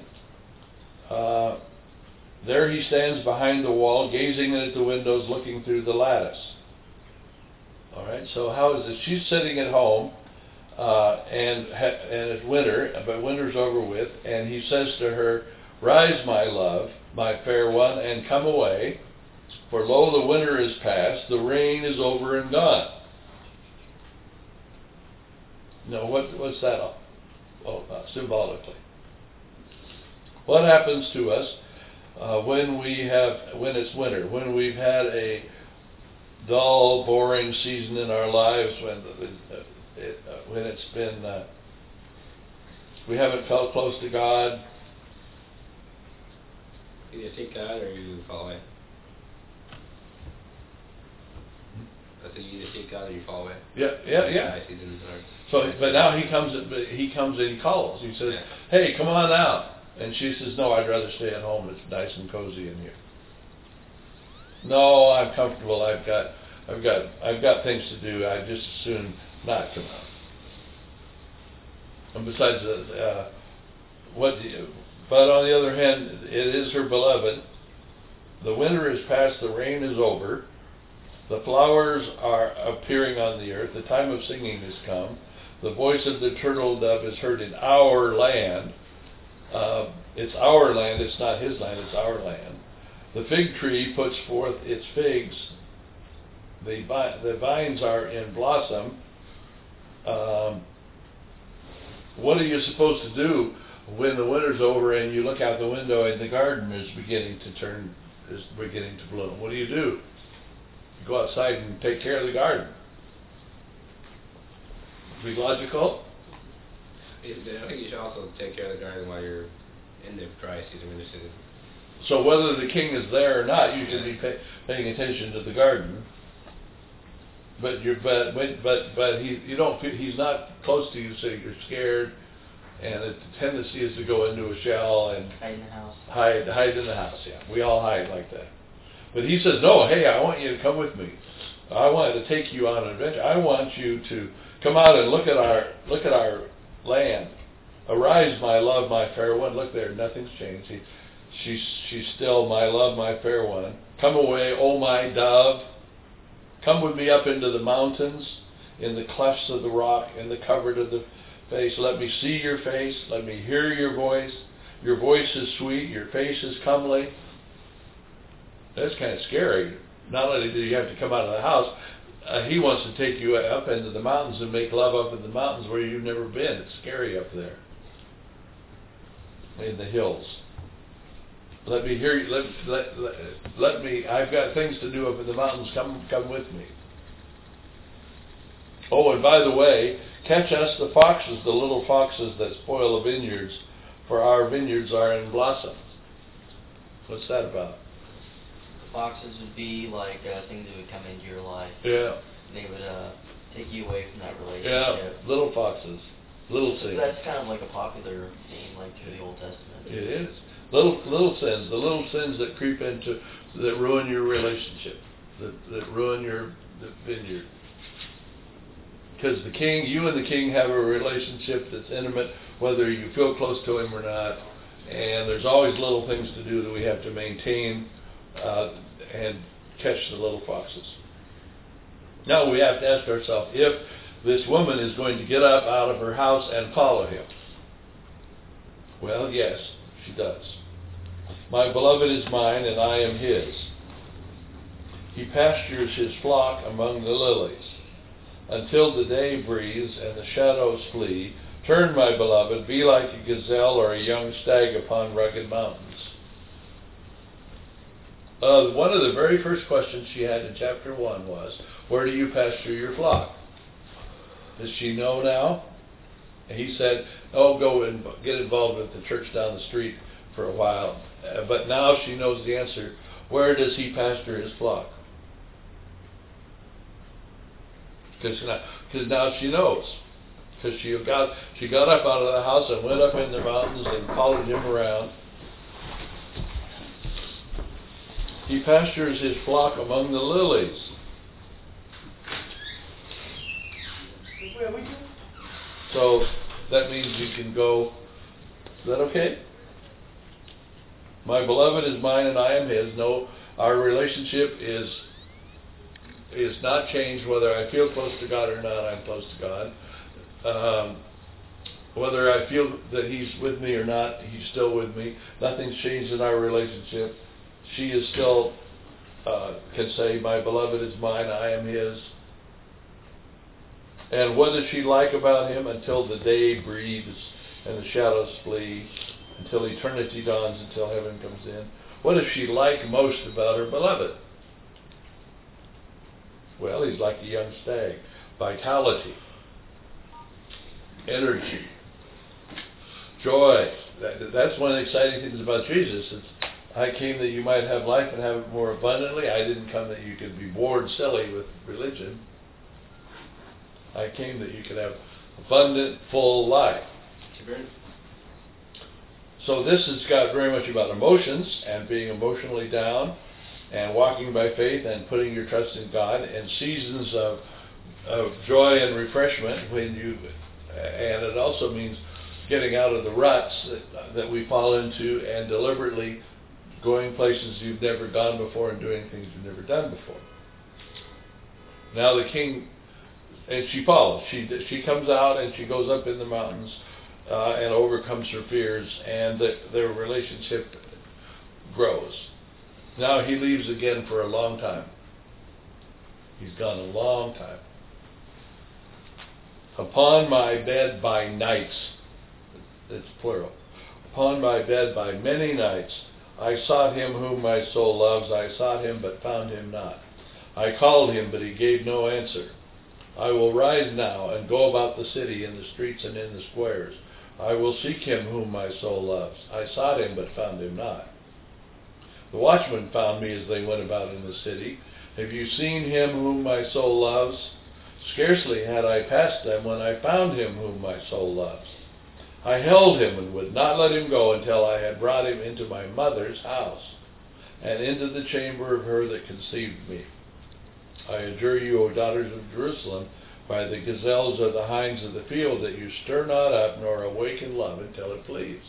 There he stands behind the wall, gazing at the windows, looking through the lattice. All right, so how is it? She's sitting at home, and it's winter, but winter's over with, and he says to her, "Rise, my love, my fair one, and come away, for lo, the winter is past, the rain is over and gone." Now, what's that all about, symbolically? What happens to us when it's winter, when we've had a dull, boring season in our lives, when it's been we haven't felt close to God? You either seek God or you fall away. I said you either seek God or you fall away. Yeah. Dry seasons are. So, but now he comes and he calls. He says, "Hey, come on out." And she says, "No, I'd rather stay at home. It's nice and cozy in here." "No, I'm comfortable. I've got things to do. I'd just as soon not come out." And besides, but on the other hand, it is her beloved. The winter is past. The rain is over. The flowers are appearing on the earth. The time of singing has come. The voice of the turtle dove is heard in our land. It's our land. It's not his land. It's our land. The fig tree puts forth its figs. The vines are in blossom. What are you supposed to do when the winter's over and you look out the window and the garden is beginning to bloom? What do? You go outside and take care of the garden. Be logical? I think you should also take care of the garden while you're in the dry season, winter season. So whether the king is there or not, you should be paying attention to the garden. But he's not close to you, so you're scared, and the tendency is to go into a shell and hide in the house. Hide in the house. Yeah, we all hide like that. But he says, "No, hey, I want you to come with me. I want to take you on an adventure. I want you to come out and look at our land. Arise, my love, my fair one." Look there, nothing's changed. She's still my love, my fair one. Come away, oh my dove. Come with me up into the mountains, in the clefts of the rock, in the covert of the face. Let me see your face. Let me hear your voice. Your voice is sweet. Your face is comely. That's kind of scary. Not only do you have to come out of the house, He wants to take you up into the mountains and make love up in the mountains where you've never been. It's scary up there in the hills. Let me hear you. Let me. I've got things to do up in the mountains. Come with me. Oh, and by the way, catch us the foxes, the little foxes that spoil the vineyards, for our vineyards are in blossom. What's that about? Foxes would be like things that would come into your life. Yeah. They would take you away from that relationship. Yeah, little foxes, little So sins. that's kind of like a popular theme, like through the Old Testament. It is. Little sins, the little sins that creep into, that ruin your relationship, that ruin the vineyard. Because the king, you and the king have a relationship that's intimate, whether you feel close to him or not. And there's always little things to do that we have to maintain and catch the little foxes. Now we have to ask ourselves if this woman is going to get up out of her house and follow him. Well, yes, she does. My beloved is mine, and I am his. He pastures his flock among the lilies. Until the day breathes and the shadows flee, turn, my beloved, be like a gazelle or a young stag upon rugged mountains. One of the very first questions she had in chapter 1 was, where do you pasture your flock? Does she know now? And he said, oh, go and get involved with the church down the street for a while. But now she knows the answer. Where does he pasture his flock? Because now she knows. Because she got up out of the house and went up in the mountains and followed him around. He pastures his flock among the lilies. So that means you can go. Is that okay? My beloved is mine and I am his. No, our relationship is not changed whether I feel close to God or not. I'm close to God. Whether I feel that he's with me or not, he's still with me. Nothing's changed in our relationship. She is still can say, my beloved is mine, I am his. And what does she like about him? Until the day breathes and the shadows flee, until eternity dawns, until heaven comes in. What does she like most about her beloved? Well, he's like a young stag. Vitality, energy, joy. That's one of the exciting things about Jesus. I came that you might have life and have it more abundantly. I didn't come that you could be bored silly with religion. I came that you could have abundant, full life. So this has got very much about emotions and being emotionally down and walking by faith and putting your trust in God, and seasons of joy and refreshment and it also means getting out of the ruts that we fall into and deliberately going places you've never gone before and doing things you've never done before. Now the king, and she follows. She comes out and she goes up in the mountains and overcomes her fears, and their relationship grows. Now he leaves again for a long time. He's gone a long time. Upon my bed by nights, it's plural, upon my bed by many nights, I sought him whom my soul loves. I sought him, but found him not. I called him, but he gave no answer. I will rise now and go about the city, in the streets and in the squares. I will seek him whom my soul loves. I sought him, but found him not. The watchmen found me as they went about in the city. Have you seen him whom my soul loves? Scarcely had I passed them when I found him whom my soul loves. I held him and would not let him go until I had brought him into my mother's house and into the chamber of her that conceived me. I adjure you, O daughters of Jerusalem, by the gazelles or the hinds of the field, that you stir not up nor awaken love until it flees.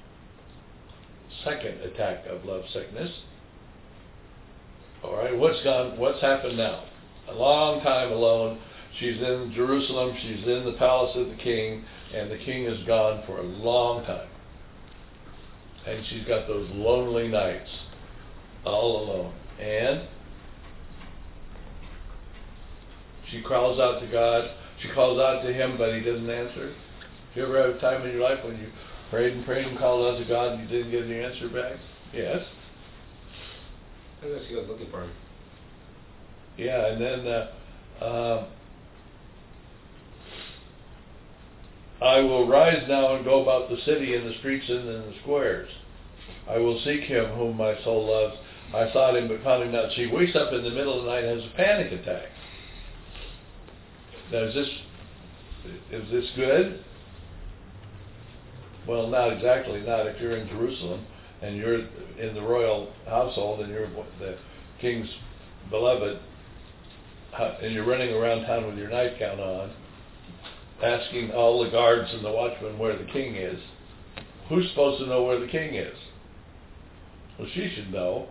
Second attack of love sickness. All right, what's happened now? A long time alone. She's in Jerusalem. She's in the palace of the king, and the king is gone for a long time. And she's got those lonely nights, all alone. And She crawls out to God. She calls out to him, but he doesn't answer. Do you ever have a time in your life when you prayed and called out to God and you didn't get any answer back? Yes. I know she was looking for him. Yeah, and then I will rise now and go about the city and the streets and in the squares. I will seek him whom my soul loves. I sought him but found him not. She wakes up in the middle of the night and has a panic attack. Now is this good? Well, not exactly. Not if you're in Jerusalem and you're in the royal household and you're the king's beloved, and you're running around town with your nightgown on, asking all the guards and the watchmen where the king is. Who's supposed to know where the king is? Well, she should know.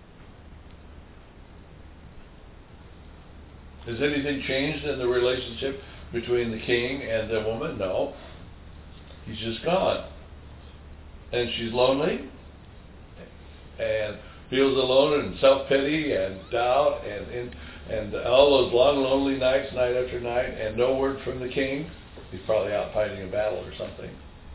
Has anything changed in the relationship between the king and the woman? No. He's just gone. And she's lonely and feels alone and self-pity and doubt and all those long, lonely nights, night after night, and no word from the king. He's probably out fighting a battle or something.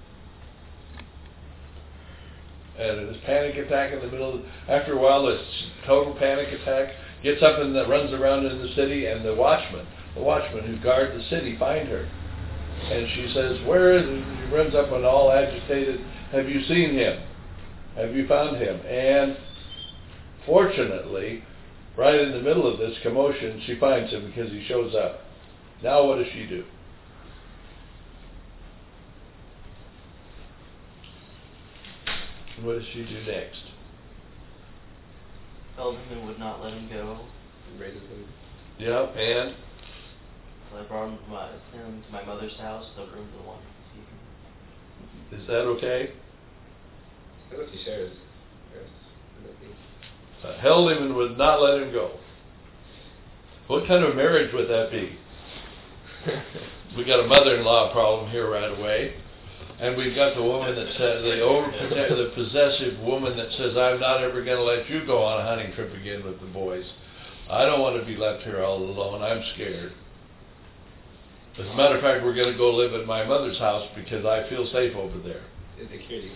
And this panic attack in the middle, after a while, this total panic attack, gets up and runs around in the city, and the watchmen who guard the city find her. And she says, where is he? She runs up and all agitated, have you seen him? Have you found him? And fortunately, right in the middle of this commotion, she finds him because he shows up. Now what does she do? What does she do next? Held him and would not let him go. Raises him. Yep, and? So I brought him to my mother's house, the room to the one. Is that okay? That's what she shares. Held him and would not let him go. What kind of marriage would that be? We got a mother-in-law problem here right away. And we've got the woman that says, the possessive woman that says, I'm not ever going to let you go on a hunting trip again with the boys. I don't want to be left here all alone. I'm scared. As a matter of fact, we're going to go live at my mother's house because I feel safe over there. Insecurity.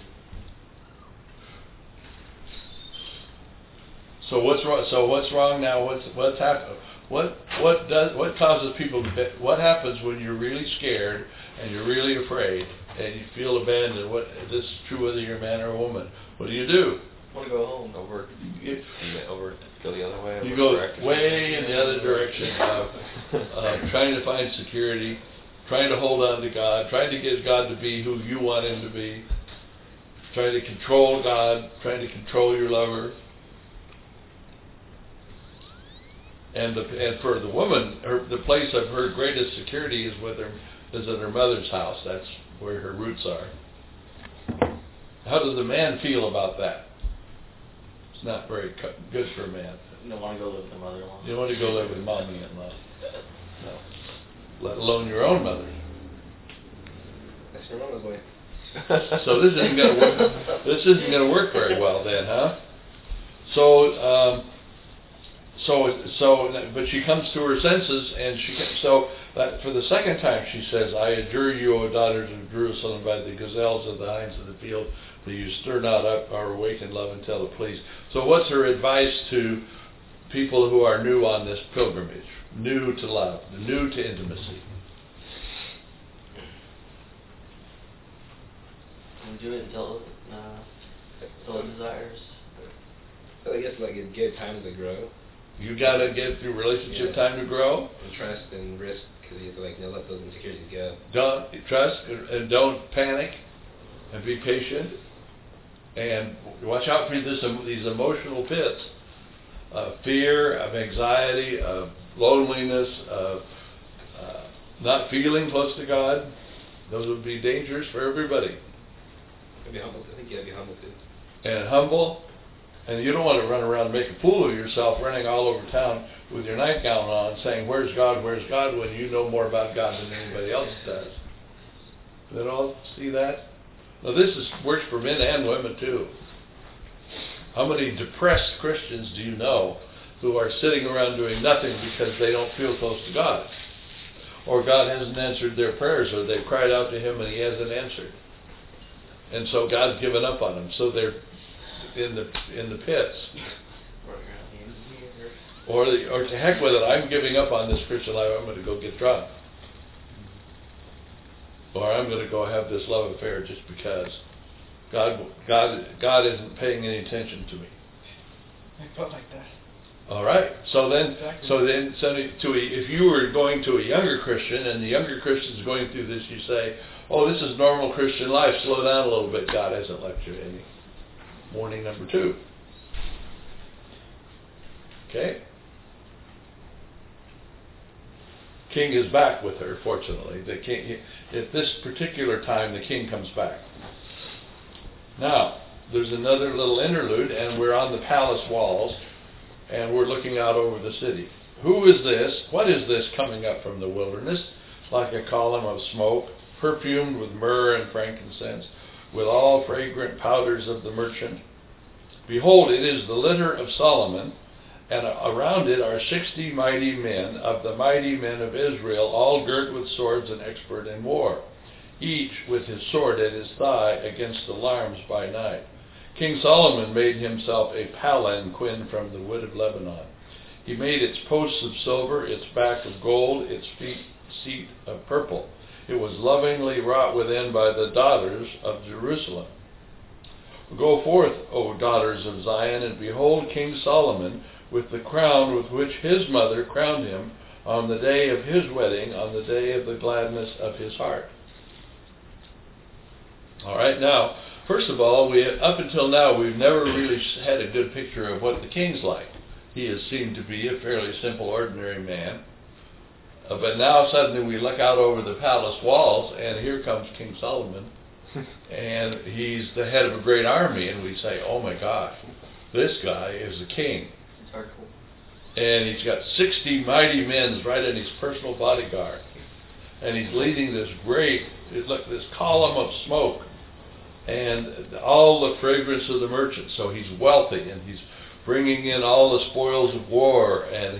So what's wrong? So what's wrong now? What's happened? What causes people to? What happens when you're really scared and you're really afraid and you feel abandoned? This is true whether you're a man or a woman. What do? I want to go home. Go the other way. You go way in the other direction of trying to find security, trying to hold on to God, trying to get God to be who you want Him to be, trying to control God, trying to control your lover. And for the woman, the place of her greatest security is at her mother's house. That's where her roots are. How does the man feel about that? It's not very good for a man. You don't want to go live with the mother-in-law. You don't want to go live with mommy-in-law. No. Let alone your own mother. That's your mama's way. So this isn't going to work. This isn't going to work very well then, huh? But she comes to her senses, and for the second time she says, I adjure you, O daughters of Jerusalem, by the gazelles of the hinds of the field, that you stir not up or awaken love until it please. So what's her advice to people who are new on this pilgrimage, new to love, new to intimacy? And do it until it desires. So I guess give time to grow. You got to get through relationship time to grow. And trust and risk, because you have to let those insecurities go. Don't trust and don't panic, and be patient, and watch out for these emotional pits of fear, of anxiety, of loneliness, of not feeling close to God. Those would be dangerous for everybody. Be humble. I think you have to be humble too. And humble. And you don't want to run around and make a fool of yourself running all over town with your nightgown on saying, where's God, when you know more about God than anybody else does. Did all see that? Now this works for men and women too. How many depressed Christians do you know who are sitting around doing nothing because they don't feel close to God. Or God hasn't answered their prayers, or they've cried out to Him and He hasn't answered. And so God's given up on them. So they're in the pits. Or to heck with it, I'm giving up on this Christian life, I'm going to go get drunk. Or I'm going to go have this love affair just because God isn't paying any attention to me. I felt like that. All right. So then, Exactly. if you were going to a younger Christian and the younger Christian's going through this, you say, "Oh, this is normal Christian life. Slow down a little bit. God hasn't left you any." Warning number 2. Okay. King is back with her. Fortunately, the king. At this particular time, the king comes back. Now, there's another little interlude, and we're on the palace walls. And we're looking out over the city. Who is this? What is this coming up from the wilderness? Like a column of smoke, perfumed with myrrh and frankincense, with all fragrant powders of the merchant. Behold, it is the litter of Solomon, and around it are 60 mighty men of the mighty men of Israel, all girt with swords and expert in war, each with his sword at his thigh against alarms by night. King Solomon made himself a palanquin from the wood of Lebanon. He made its posts of silver, its back of gold, its seat of purple. It was lovingly wrought within by the daughters of Jerusalem. Go forth, O daughters of Zion, and behold King Solomon with the crown with which his mother crowned him on the day of his wedding, on the day of the gladness of his heart. All right, now, first of all, up until now, we've never really had a good picture of what the king's like. He has seemed to be a fairly simple, ordinary man. But now suddenly we look out over the palace walls, and here comes King Solomon. And he's the head of a great army, and we say, oh my gosh, this guy is a king. It's hardcore. And he's got 60 mighty men right in his personal bodyguard. And he's leading this this column of smoke. And all the fragrance of the merchant. So he's wealthy, and he's bringing in all the spoils of war, and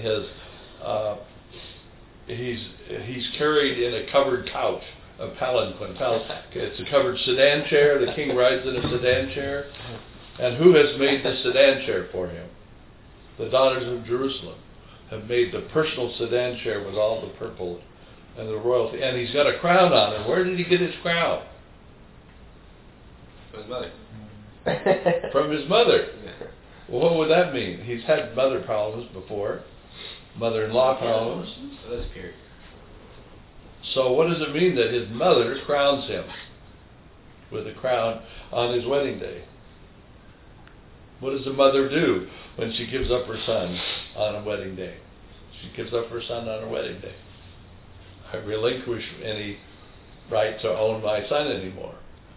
he's carried in a covered couch, a palanquin. It's a covered sedan chair. The king rides in a sedan chair. And who has made the sedan chair for him? The daughters of Jerusalem have made the personal sedan chair with all the purple and the royalty. And he's got a crown on. And where did he get his crown? From his mother. From his mother. Well, what would that mean? He's had mother problems before, mother-in-law problems. So that's pure. So what does it mean that his mother crowns him with a crown on his wedding day? What does a mother do when she gives up her son on a wedding day? She gives up her son on a wedding day. I relinquish any right to own my son anymore.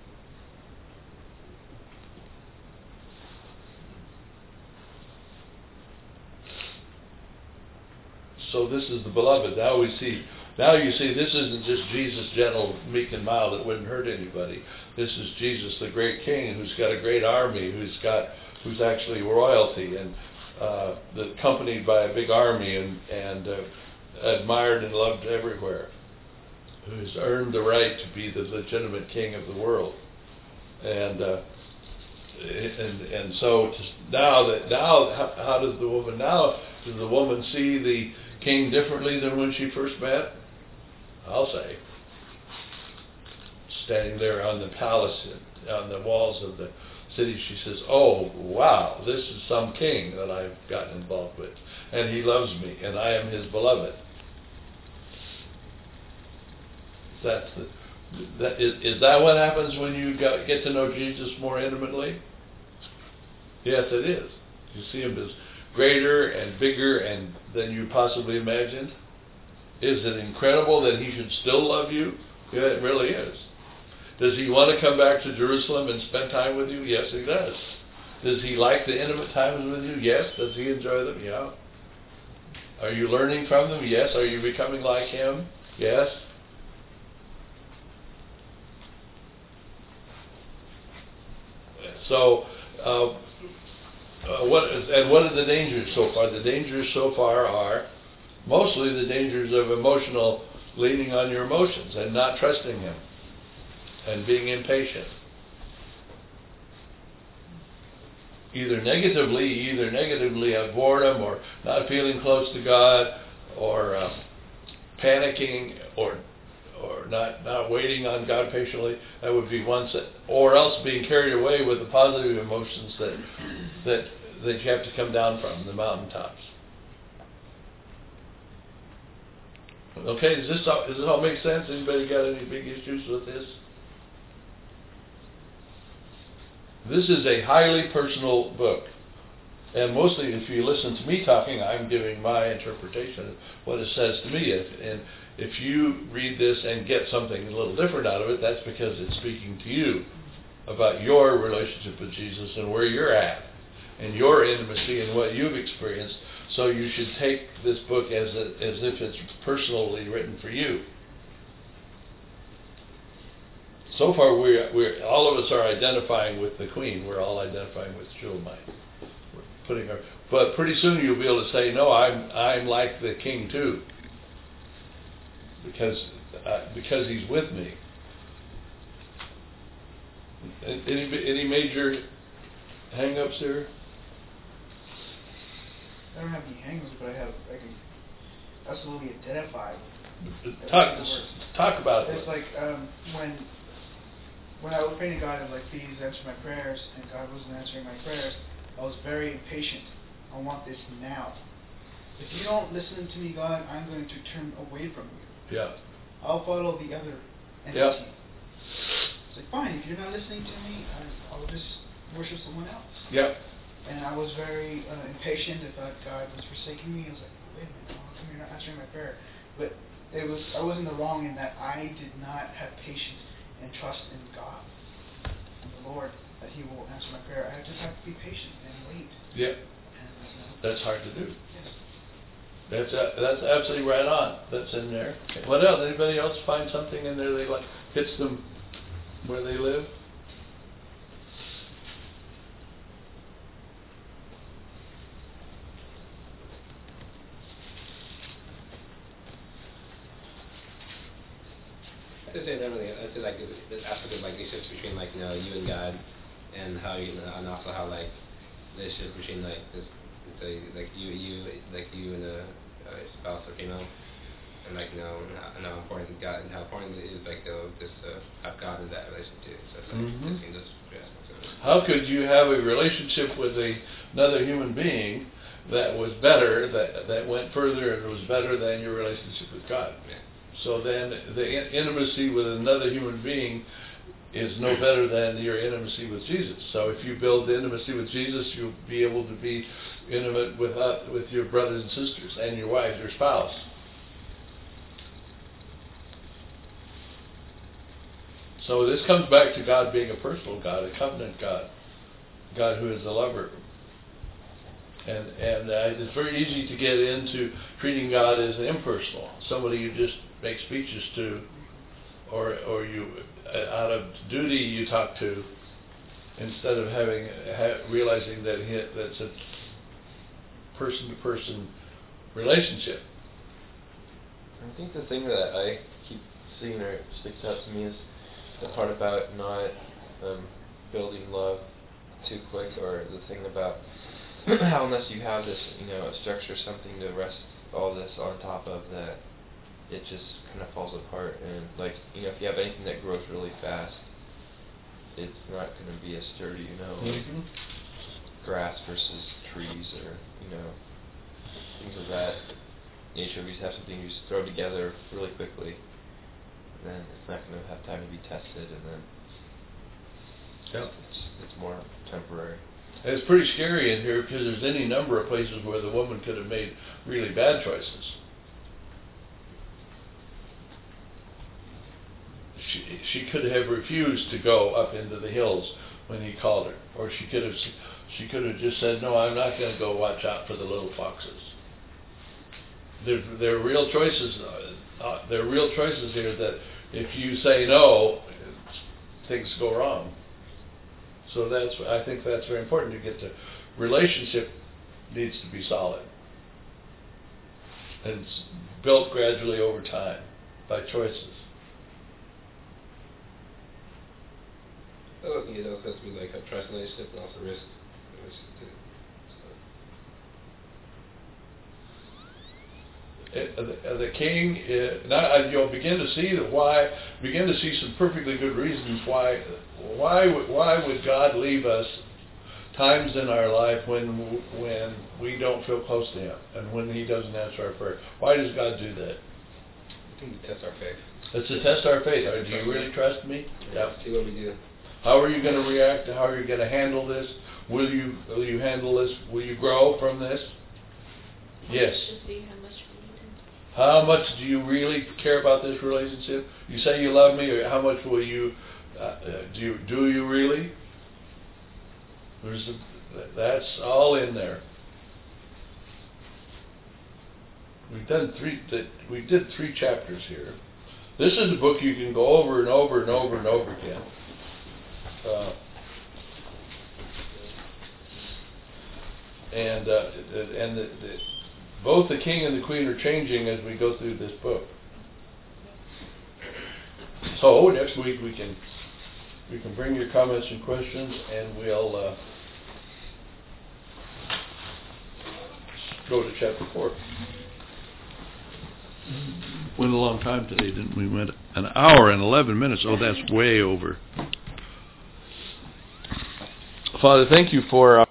So this is the beloved. Now you see, this isn't just Jesus, gentle, meek, and mild, that wouldn't hurt anybody. This is Jesus, the great King, who's got a great army, who's actually royalty, and accompanied by a big army, and admired and loved everywhere, who's earned the right to be the legitimate king of the world. And so how does the woman see the king differently than when she first met? I'll say, standing there on the palace, on the walls of the city, she says, oh wow, this is some king that I've gotten involved with, and he loves me, and I am his beloved. Is that what happens when you get to know Jesus more intimately? Yes, it is. You see him as greater and bigger than you possibly imagined. Is it incredible that he should still love you? Yeah, it really is. Does he want to come back to Jerusalem and spend time with you? Yes, he does. Does he like the intimate times with you? Yes. Does he enjoy them? Yeah. Are you learning from them? Yes. Are you becoming like him? Yes. So, what are the dangers so far? The dangers so far are mostly the dangers of emotional leaning on your emotions and not trusting Him and being impatient. Either negatively of boredom or not feeling close to God or panicking or not waiting on God patiently. That would be one set. Or else being carried away with the positive emotions that you have to come down from the mountaintops. Okay, does this all make sense? Anybody got any big issues with this? This is a highly personal book. And mostly if you listen to me talking, I'm giving my interpretation of what it says to me. And if you read this and get something a little different out of it, that's because it's speaking to you about your relationship with Jesus and where you're at and your intimacy and what you've experienced. So you should take this book as if it's personally written for you. So far, we're all of us are identifying with the Queen. We're all identifying with Shulamite. We're putting her, but pretty soon you'll be able to say, no, I'm like the King too, because he's with me. Any major hang-ups here? I don't have any hang-ups, but I can absolutely identify with Talk about it. It's like when I was praying to God, I was like, please answer my prayers, and God wasn't answering my prayers. I was very impatient. I want this now. If you don't listen to me, God, I'm going to turn away from you. Yeah. I'll follow the other entity. Yeah. It's like, fine, if you're not listening to me, I'll just worship someone else. Yeah. And I was very impatient. I thought God was forsaking me. I was like, wait a minute, how come you're not answering my prayer? But I was in the wrong in that I did not have patience and trust in God and the Lord that He will answer my prayer. I just have to be patient and wait. Yeah. And, that's hard to do. Yes. That's absolutely right on. That's in there. Okay. What else? Anybody else find something in there they like hits them where they live? I say generally, I say like this aspect of like relationships between like you and God, and how and also how like relationships between like this, say like you and a spouse or female, and like and how important God and how important it is like just have God in that relationship too. So it's like just seeing those two aspects of it. How could you have a relationship with another human being that was better, that went further and was better than your relationship with God? Yeah. So then the intimacy with another human being is no better than your intimacy with Jesus. So if you build the intimacy with Jesus, you'll be able to be intimate with your brothers and sisters and your wife, your spouse. So this comes back to God being a personal God, a covenant God, God who is a lover. And it's very easy to get into treating God as impersonal, somebody you just make speeches to, or you out of duty you talk to, instead of realizing that that's a person-to-person relationship. I think the thing that I keep seeing there sticks out to me is the part about not building love too quick, or the thing about how unless you have this, a structure, something to rest all this on top of, that it just kind of falls apart. And like, if you have anything that grows really fast, it's not going to be as sturdy, like grass versus trees, or things of that nature. We just have something you just throw together really quickly, and then it's not going to have time to be tested, and then it's more temporary. And it's pretty scary in here because there's any number of places where the woman could have made really bad choices. She could have refused to go up into the hills when he called her, or she could have just said, "No, I'm not going to go watch out for the little foxes." There are real choices. There are real choices here that if you say no, things go wrong. So I think that's very important to get to relationship needs to be solid. And it's built gradually over time by choices. Oh, yeah, that has to be like a trust relationship and also risk relationship too. The king, you'll begin to see some perfectly good reasons why would God leave us times in our life when we don't feel close to Him and when He doesn't answer our prayer. Why does God do that? I think He tests our faith. It's to test our faith. Do you really trust me? Yeah. See what we do. How are you going to react? How are you going to handle this? Will you handle this? Will you grow from this? Yes. To see how much we need Him. How much do you really care about this relationship? You say you love me, or how much will you? Do you really? That's all in there. We did 3 chapters here. This is a book you can go over and over and over and over again. Both the king and the queen are changing as we go through this book. So next week we can bring your comments and questions, and we'll go to chapter 4. Went a long time today, didn't we? Went an hour and 11 minutes. Oh, that's way over. Father, thank you for